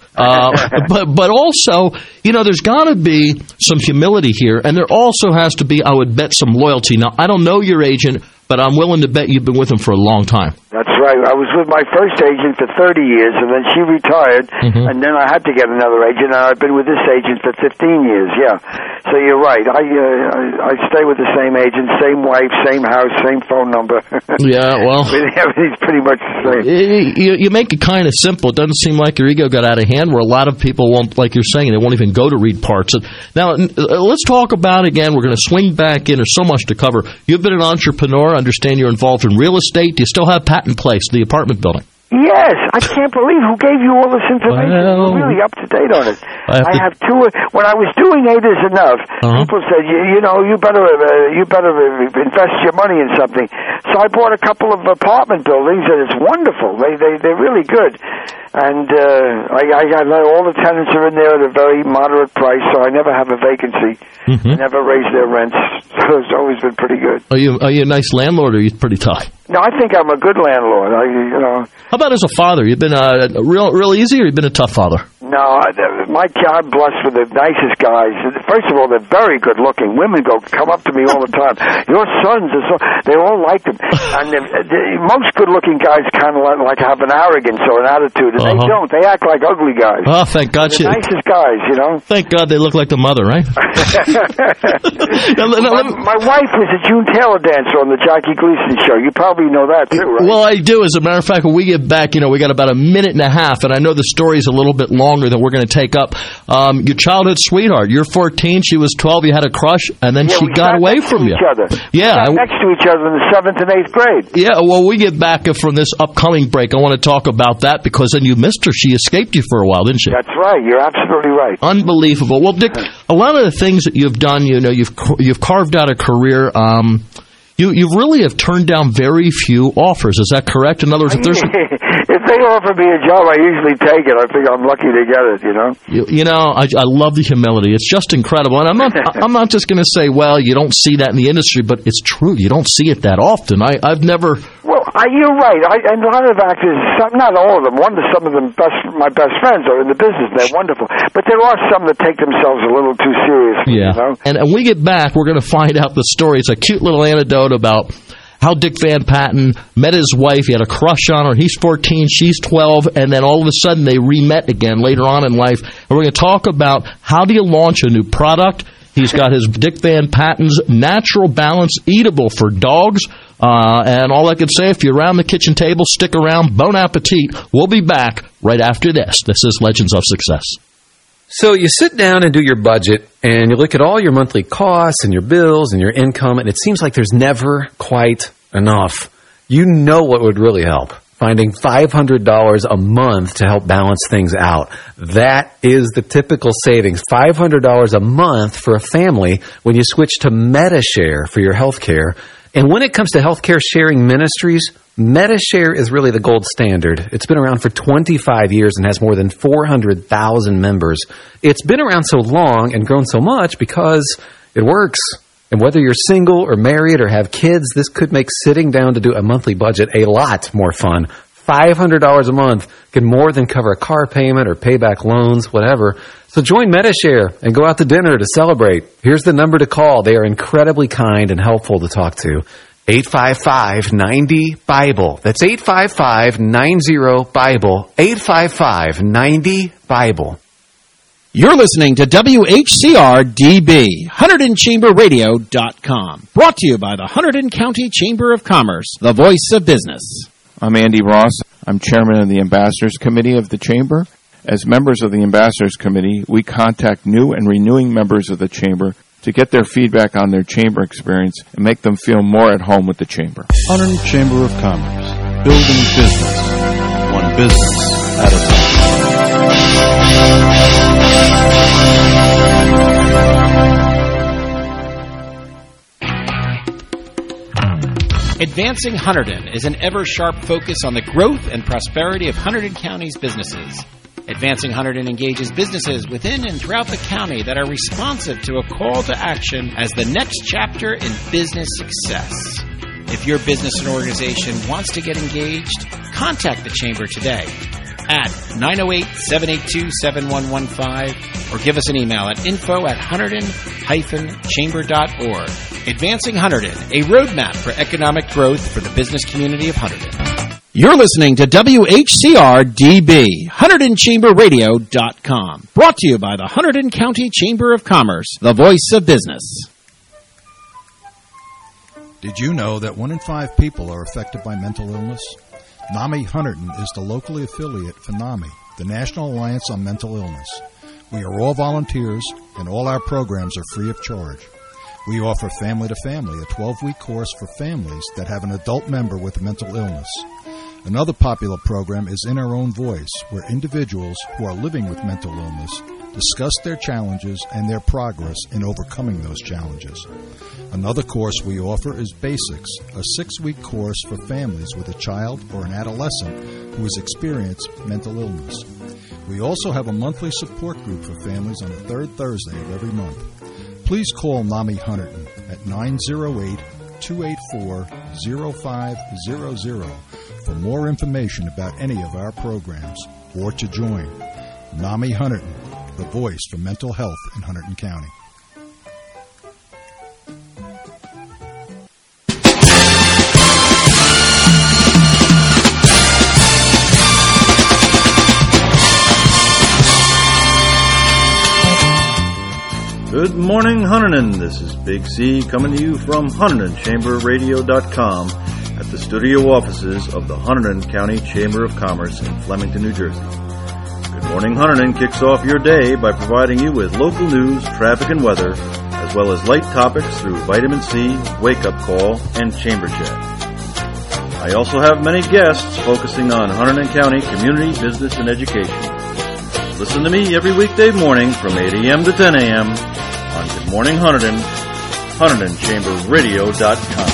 But also, there's got to be some humility here, and there also has to be, I would bet, some loyalty. Now, I don't know your agent, but I'm willing to bet you've been with him for a long time. That's right. I was with my first agent for 30 years, and then she retired, and then I had to get another agent, and I've been with this agent for 15 years, yeah. So you're right. I stay with the same agent, same wife, same house, same phone number. Yeah, well. Everything's pretty much the same. You make it kind of simple. It doesn't seem like your ego got out of hand, where a lot of people won't, like you're saying, they won't even go to read parts. Now, let's talk about, again, we're going to swing back in. There's so much to cover. You've been an entrepreneur. I understand you're involved in real estate. Do you still have Patton Place, the apartment building? Yes, I can't believe who gave you all this information. You're really up to date on it. I have two. When I was doing 8 is Enough, people said, you better invest your money in something. So I bought a couple of apartment buildings, and it's wonderful. They're really good. And all the tenants are in there at a very moderate price, so I never have a vacancy. I never raise their rents. So it's always been pretty good. Are you a nice landlord, or are you pretty tough? No, I think I'm a good landlord. How about as a father? You've been real easy, or you've been a tough father? No, I'm blessed with the nicest guys. First of all, they're very good looking. Women come up to me all the time. Your sons are they all like them. And most good looking guys kind of like have an arrogance or an attitude, and they don't. They act like ugly guys. Oh, thank God. They're the nicest guys, Thank God they look like the mother, right? My wife was a June Taylor dancer on the Jackie Gleason show. You probably know that too, right? Well, I do. As a matter of fact, when we get back, we got about a minute and a half, and I know the story's a little bit longer than we're going to take up. Your childhood sweetheart. You're 14, she was 12, you had a crush, and then she got away from you. We sat next to each other in the 7th and 8th grade. Yeah, well, we get back from this upcoming break. I want to talk about that because then you missed her. She escaped you for a while, didn't she? That's right. You're absolutely right. Unbelievable. Well, Dick, a lot of the things that you've done, you've carved out a career. You really have turned down very few offers. Is that correct? In other words, if there's if they offer me a job, I usually take it. I think I'm lucky to get it. I love the humility. It's just incredible. And I'm not just going to say, well, you don't see that in the industry, but it's true. You don't see it that often. I've never. Well, you're right. And a lot of actors, not all of them. Some of them, my best friends are in the business. They're wonderful. But there are some that take themselves a little too seriously. Yeah. And when we get back, we're going to find out the story. It's a cute little anecdote about how Dick Van Patten met his wife. He had a crush on her. He's 14, she's 12, and then all of a sudden they re-met again later on in life. And we're going to talk about how do you launch a new product. He's got his Dick Van Patten's Natural Balance Eatable for dogs. And all I can say, if you're around the kitchen table, stick around. Bon appetit. We'll be back right after this. This is Legends of Success. So you sit down and do your budget, and you look at all your monthly costs and your bills and your income, and it seems like there's never quite enough. You know what would really help? Finding $500 a month to help balance things out. That is the typical savings. $500 a month for a family when you switch to MediShare for your health care. And when it comes to healthcare sharing ministries, MediShare is really the gold standard. It's been around for 25 years and has more than 400,000 members. It's been around so long and grown so much because it works. And whether you're single or married or have kids, this could make sitting down to do a monthly budget a lot more fun. $500 a month can more than cover a car payment or pay back loans, whatever. So join MediShare and go out to dinner to celebrate. Here's the number to call. They are incredibly kind and helpful to talk to. 855-90-BIBLE. That's 855-90-BIBLE. 855-90-BIBLE. You're listening to WHCR-DB, HunterdonChamberRadio.com. Brought to you by the Hunterdon County Chamber of Commerce, the voice of business. I'm Andy Ross. I'm chairman of the Ambassadors Committee of the Chamber. As members of the Ambassadors Committee, we contact new and renewing members of the Chamber to get their feedback on their Chamber experience and make them feel more at home with the Chamber. Hunterdon Chamber of Commerce, building business, one business at a time. Advancing Hunterdon is an ever-sharp focus on the growth and prosperity of Hunterdon County's businesses. Advancing Hunterdon engages businesses within and throughout the county that are responsive to a call to action as the next chapter in business success. If your business and organization wants to get engaged, contact the Chamber today at 908-782-7115 or give us an email at info@hunterdon-chamber.org. Advancing Hunterdon, a roadmap for economic growth for the business community of Hunterdon. You're listening to WHCR-DB, HunterdonChamberRadio.com. Brought to you by the Hunterdon County Chamber of Commerce, the voice of business. Did you know that 1 in 5 people are affected by mental illness? NAMI Hunterdon is the locally affiliate for NAMI, the National Alliance on Mental Illness. We are all volunteers, and all our programs are free of charge. We offer Family to Family, a 12-week course for families that have an adult member with a mental illness. Another popular program is In Our Own Voice, where individuals who are living with mental illness discuss their challenges and their progress in overcoming those challenges. Another course we offer is Basics, a 6-week course for families with a child or an adolescent who has experienced mental illness. We also have a monthly support group for families on the third Thursday of every month. Please call NAMI Hunterdon at 908-284-0500 for more information about any of our programs or to join. NAMI Hunterdon, the voice for mental health in Hunterdon County. Good morning, Hunterdon. This is Big C coming to you from HunterdonChamberRadio.com at the studio offices of the Hunterdon County Chamber of Commerce in Flemington, New Jersey. Good Morning Hunterdon kicks off your day by providing you with local news, traffic, and weather, as well as light topics through Vitamin C, Wake Up Call, and Chamber Chat. I also have many guests focusing on Hunterdon County community, business, and education. Listen to me every weekday morning from 8 a.m. to 10 a.m. on Good Morning Hunterdon, HunterdonChamberRadio.com.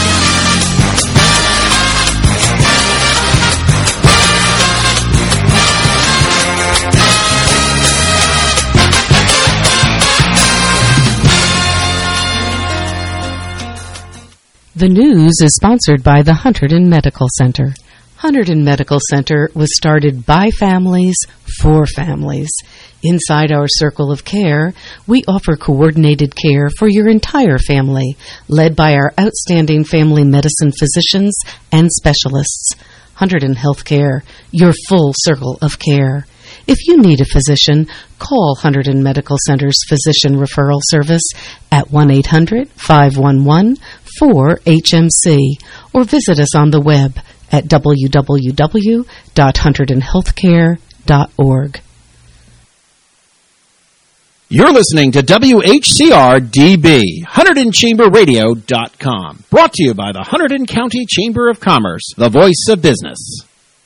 The news is sponsored by the Hunterdon Medical Center. Hunterdon Medical Center was started by families for families. Inside our circle of care, we offer coordinated care for your entire family, led by our outstanding family medicine physicians and specialists. Hunterdon Healthcare, your full circle of care. If you need a physician, call Hunterdon Medical Center's Physician Referral Service at 1-800-511-4HMC or visit us on the web at www.hunterdonhealthcare.org. You're listening to WHCR-DB, HunterdonChamberRadio.com. Brought to you by the Hunterdon County Chamber of Commerce, the voice of business.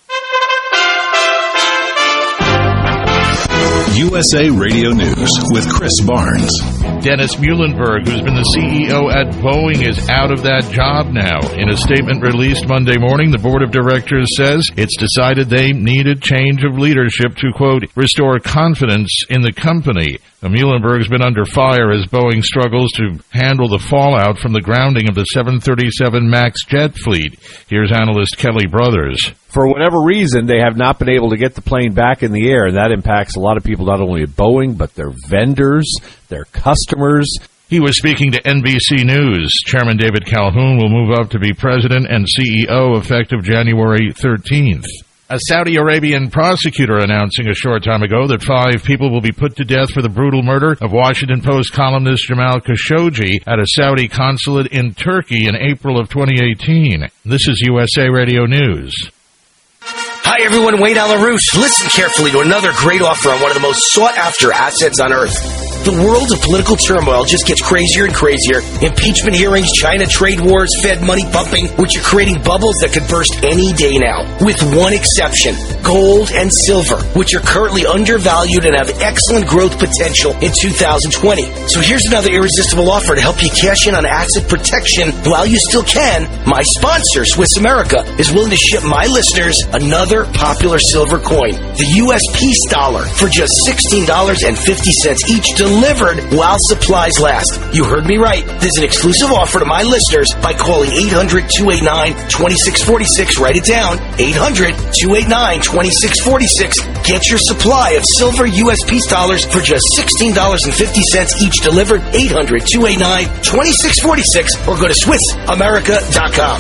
USA Radio News with Chris Barnes. Dennis Muhlenberg, who's been the CEO at Boeing, is out of that job now. In a statement released Monday morning, the board of directors says it's decided they need a change of leadership to, quote, restore confidence in the company. Muhlenberg's been under fire as Boeing struggles to handle the fallout from the grounding of the 737 MAX jet fleet. Here's analyst Kelly Brothers. For whatever reason, they have not been able to get the plane back in the air, and that impacts a lot of people, not only at Boeing, but their vendors, their customers. He was speaking to NBC News. Chairman David Calhoun will move up to be president and CEO effective January 13th. A Saudi Arabian prosecutor announcing a short time ago that 5 people will be put to death for the brutal murder of Washington Post columnist Jamal Khashoggi at a Saudi consulate in Turkey in April of 2018. This is USA Radio News. Hi, everyone. Wade Alarouche. Listen carefully to another great offer on one of the most sought-after assets on Earth. The world of political turmoil just gets crazier and crazier. Impeachment hearings, China trade wars, Fed money pumping, which are creating bubbles that could burst any day now. With one exception, gold and silver, which are currently undervalued and have excellent growth potential in 2020. So here's another irresistible offer to help you cash in on asset protection while you still can. My sponsor, Swiss America, is willing to ship my listeners another popular silver coin, the U.S. Peace Dollar, for just $16.50 each, delivered while supplies last. You heard me right. This is an exclusive offer to my listeners by calling 800-289-2646. Write it down. 800-289-2646. Get your supply of silver U.S. Peace Dollars for just $16.50 each, delivered. 800-289-2646 or go to SwissAmerica.com.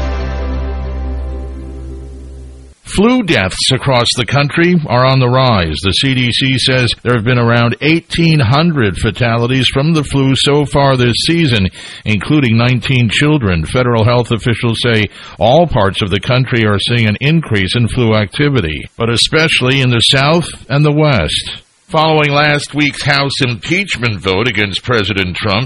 Flu deaths across the country are on the rise. The CDC says there have been around 1,800 fatalities from the flu so far this season, including 19 children. Federal health officials say all parts of the country are seeing an increase in flu activity, but especially in the South and the West. Following last week's House impeachment vote against President Trump,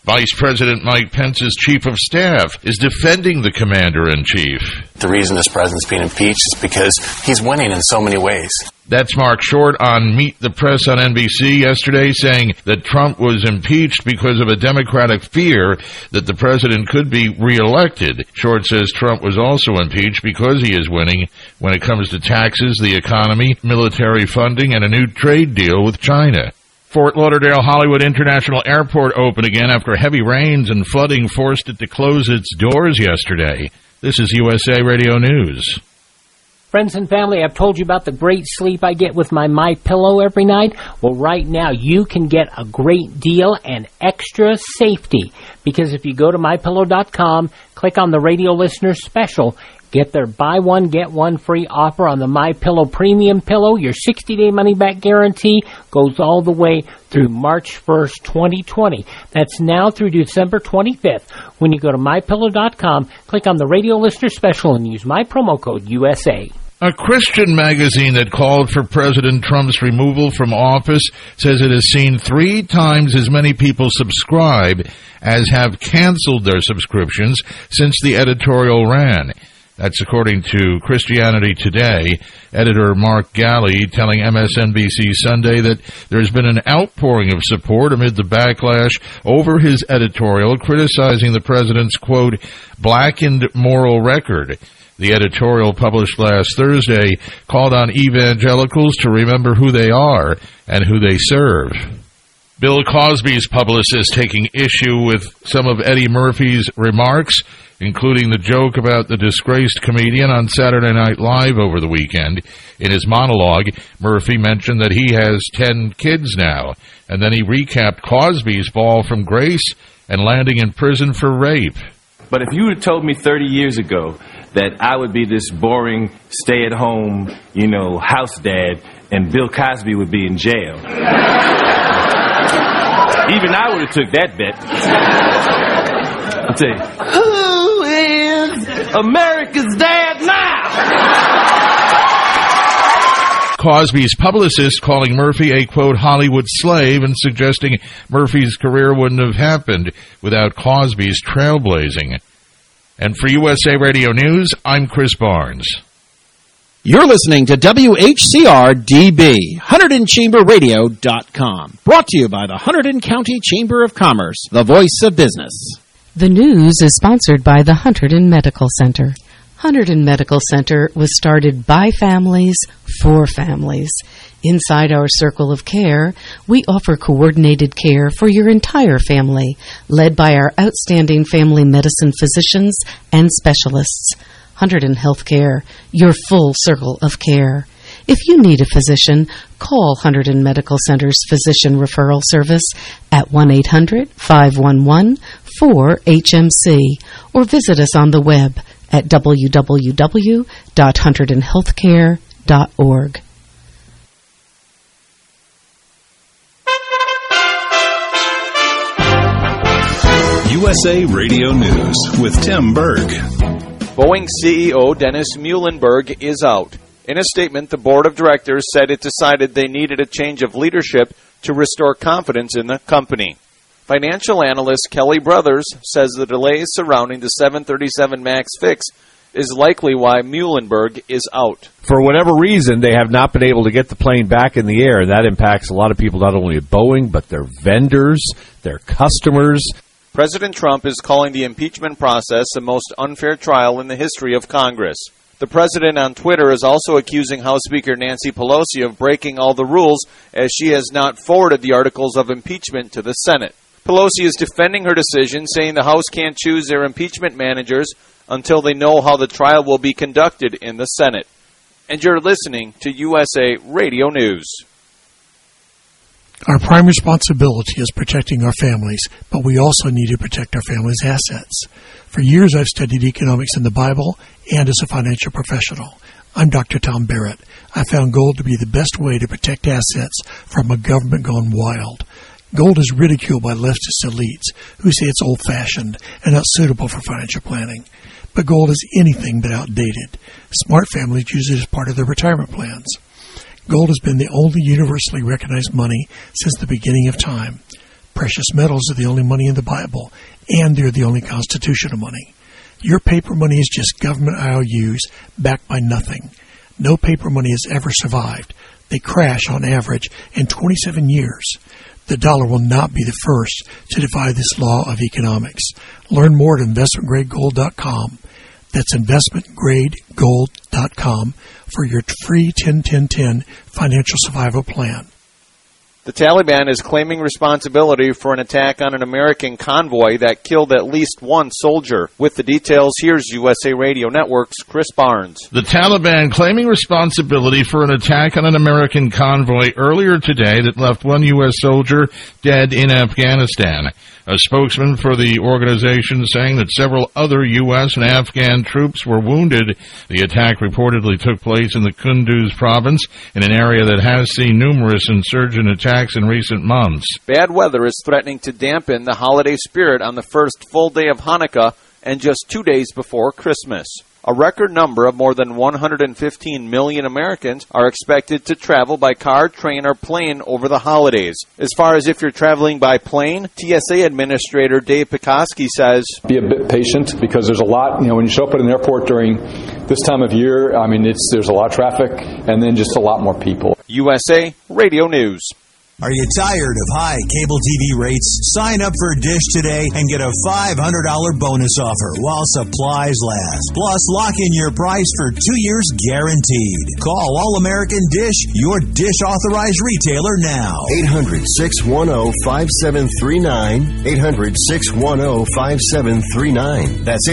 Vice President Mike Pence's chief of staff is defending the commander-in-chief. The reason this president's being impeached is because he's winning in so many ways. That's Mark Short on Meet the Press on NBC yesterday, saying that Trump was impeached because of a Democratic fear that the president could be reelected. Short says Trump was also impeached because he is winning when it comes to taxes, the economy, military funding, and a new trade deal with China. Fort Lauderdale Hollywood International Airport opened again after heavy rains and flooding forced it to close its doors yesterday. This is USA Radio News. Friends and family, I've told you about the great sleep I get with my MyPillow every night. Well, right now you can get a great deal and extra safety, because if you go to MyPillow.com, click on the radio listener special, get their buy one, get one free offer on the MyPillow Premium Pillow. Your 60-day money-back guarantee goes all the way through March 1st, 2020. That's now through December 25th. When you go to MyPillow.com, click on the radio listener special and use my promo code USA. A Christian magazine that called for President Trump's removal from office says it has seen 3 times as many people subscribe as have canceled their subscriptions since the editorial ran. That's according to Christianity Today. Editor Mark Galley telling MSNBC Sunday that there's been an outpouring of support amid the backlash over his editorial criticizing the president's, quote, blackened moral record. The editorial published last Thursday called on evangelicals to remember who they are and who they serve. Bill Cosby's publicist taking issue with some of Eddie Murphy's remarks, including the joke about the disgraced comedian on Saturday Night Live over the weekend. In his monologue, Murphy mentioned that he has 10 kids now, and then he recapped Cosby's fall from grace and landing in prison for rape. But if you had told me 30 years ago that I would be this boring, stay-at-home, house dad, and Bill Cosby would be in jail, even I would have took that bet. I'll tell you. Who is America's dad now? Cosby's publicist calling Murphy a, quote, Hollywood slave and suggesting Murphy's career wouldn't have happened without Cosby's trailblazing. And for USA Radio News, I'm Chris Barnes. You're listening to WHCR-DB, HunterdonChamberRadio.com. Brought to you by the Hunterdon County Chamber of Commerce, the voice of business. The news is sponsored by the Hunterdon Medical Center. Hunterdon Medical Center was started by families for families. Inside our circle of care, we offer coordinated care for your entire family, led by our outstanding family medicine physicians and specialists. Hunterdon Healthcare, your full circle of care. If you need a physician, call Hunterdon Medical Center's Physician Referral Service at 1-800-511-4HMC or visit us on the web at www.hunterdonhealthcare.org. USA Radio News with Tim Berg. Boeing CEO Dennis Muhlenberg is out. In a statement, the board of directors said it decided they needed a change of leadership to restore confidence in the company. Financial analyst Kelly Brothers says the delays surrounding the 737 MAX fix is likely why Muhlenberg is out. For whatever reason, they have not been able to get the plane back in the air. That impacts a lot of people, not only at Boeing, but their vendors, their customers. President Trump is calling the impeachment process the most unfair trial in the history of Congress. The president on Twitter is also accusing House Speaker Nancy Pelosi of breaking all the rules as she has not forwarded the articles of impeachment to the Senate. Pelosi is defending her decision, saying the House can't choose their impeachment managers until they know how the trial will be conducted in the Senate. And you're listening to USA Radio News. Our prime responsibility is protecting our families, but we also need to protect our families' assets. For years, I've studied economics in the Bible and as a financial professional. I'm Dr. Tom Barrett. I found gold to be the best way to protect assets from a government gone wild. Gold is ridiculed by leftist elites who say it's old-fashioned and not suitable for financial planning. But gold is anything but outdated. Smart families use it as part of their retirement plans. Gold has been the only universally recognized money since the beginning of time. Precious metals are the only money in the Bible, and they're the only constitutional money. Your paper money is just government IOUs backed by nothing. No paper money has ever survived. They crash on average in 27 years. The dollar will not be the first to defy this law of economics. Learn more at investmentgradegold.com. That's investmentgradegold.com for your free 10-10-10 financial survival plan. The Taliban is claiming responsibility for an attack on an American convoy that killed at least one soldier. With the details, here's USA Radio Network's Chris Barnes. The Taliban claiming responsibility for an attack on an American convoy earlier today that left one U.S. soldier dead in Afghanistan. A spokesman for the organization saying that several other U.S. and Afghan troops were wounded. The attack reportedly took place in the Kunduz province, in an area that has seen numerous insurgent attacks in recent months. Bad weather is threatening to dampen the holiday spirit on the first full day of Hanukkah and just 2 days before Christmas. A record number of more than 115 million Americans are expected to travel by car, train, or plane over the holidays. As far as if you're traveling by plane, TSA Administrator Dave Pekoski says, be a bit patient because there's a lot, when you show up at an airport during this time of year, there's a lot of traffic and then just a lot more people. USA Radio News. Are you tired of high cable TV rates? Sign up for Dish today and get a $500 bonus offer while supplies last. Plus, lock in your price for 2 years guaranteed. Call All American Dish, your Dish authorized retailer now. 800-610-5739. 800-610-5739. That's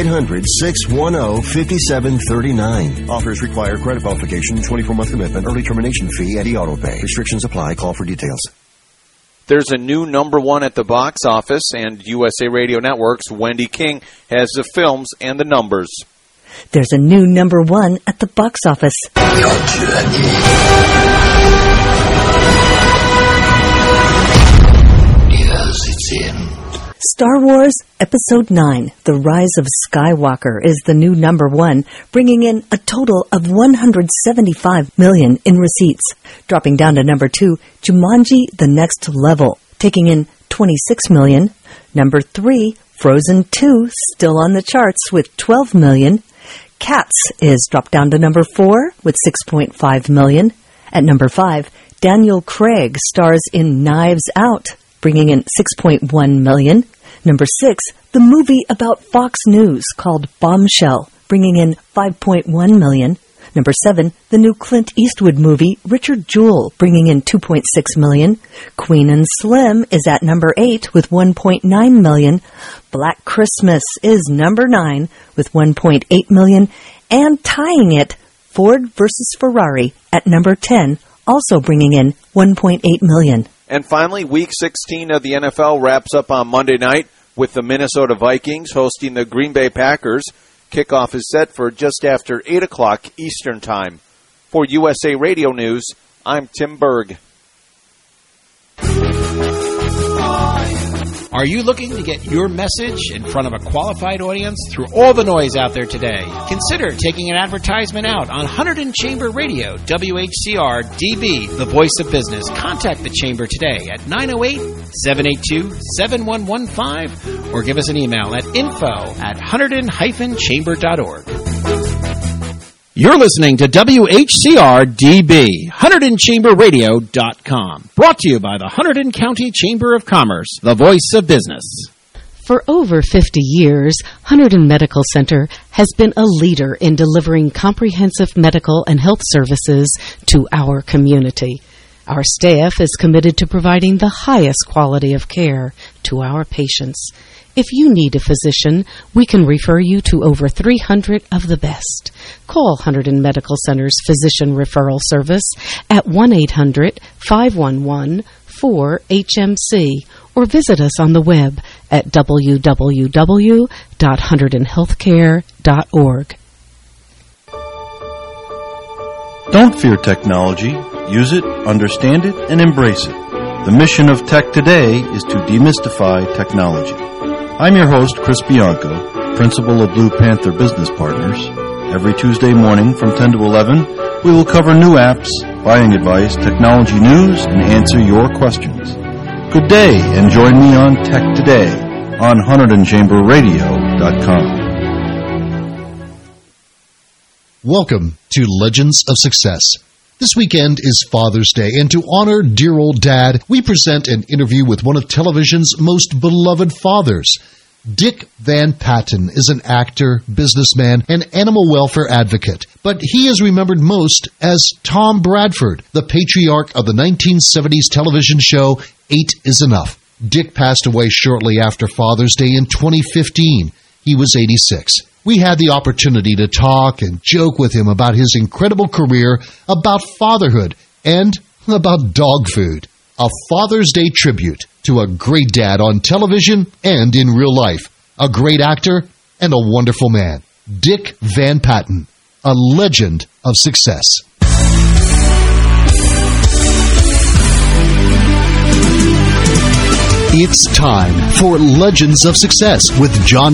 800-610-5739. Offers require credit qualification, 24-month commitment, early termination fee, and auto pay. Restrictions apply. Call for details. There's a new number one at the box office, and USA Radio Network's Wendy King has the films and the numbers. There's a new number one at the box office. Yes, it's in. Star Wars Episode 9, The Rise of Skywalker, is the new number one, bringing in a total of $175 million in receipts. Dropping down to number 2, Jumanji: The Next Level, taking in $26 million. Number 3, Frozen 2, still on the charts with $12 million. Cats is dropped down to number 4 with $6.5 million. At number 5, Daniel Craig stars in Knives Out, bringing in $6.1 million. Number 6, the movie about Fox News called Bombshell, bringing in $5.1 million. Number 7, the new Clint Eastwood movie Richard Jewell, bringing in $2.6 million. Queen and Slim is at number 8 with $1.9 million. Black Christmas is number 9 with $1.8 million. And tying it, Ford versus Ferrari at number 10, also bringing in $1.8 million. And finally, Week 16 of the NFL wraps up on Monday night with the Minnesota Vikings hosting the Green Bay Packers. Kickoff is set for just after 8 o'clock Eastern Time. For USA Radio News, I'm Tim Berg. Are you looking to get your message in front of a qualified audience through all the noise out there today? Consider taking an advertisement out on Hunterdon Chamber Radio, WHCR DB, the voice of business. Contact the Chamber today at 908-782-7115 or give us an email at info@hunterdon-chamber.org. You're listening to WHCR DB, HunterdonChamberRadio.com. Brought to you by the Hunterdon County Chamber of Commerce, the voice of business. For over 50 years, Hunterdon Medical Center has been a leader in delivering comprehensive medical and health services to our community. Our staff is committed to providing the highest quality of care to our patients. If you need a physician, we can refer you to over 300 of the best. Call Hunterdon Medical Center's Physician Referral Service at 1-800-511-4HMC or visit us on the web at www.hunterdonhealthcare.org. Don't fear technology. Use it, understand it, and embrace it. The mission of Tech Today is to demystify technology. I'm your host, Chris Bianco, principal of Blue Panther Business Partners. Every Tuesday morning from 10 to 11, we will cover new apps, buying advice, technology news, and answer your questions. Good day, and join me on Tech Today on HunterdonChamberRadio.com. Welcome to Legends of Success. This weekend is Father's Day, and to honor dear old Dad, we present an interview with one of television's most beloved fathers. Dick Van Patten is an actor, businessman, and animal welfare advocate, but he is remembered most as Tom Bradford, the patriarch of the 1970s television show 8 is Enough. Dick passed away shortly after Father's Day in 2015. He was 86. We had the opportunity to talk and joke with him about his incredible career, about fatherhood, and about dog food. A Father's Day tribute to a great dad on television and in real life, a great actor, and a wonderful man. Dick Van Patten, a legend of success. It's time for Legends of Success with John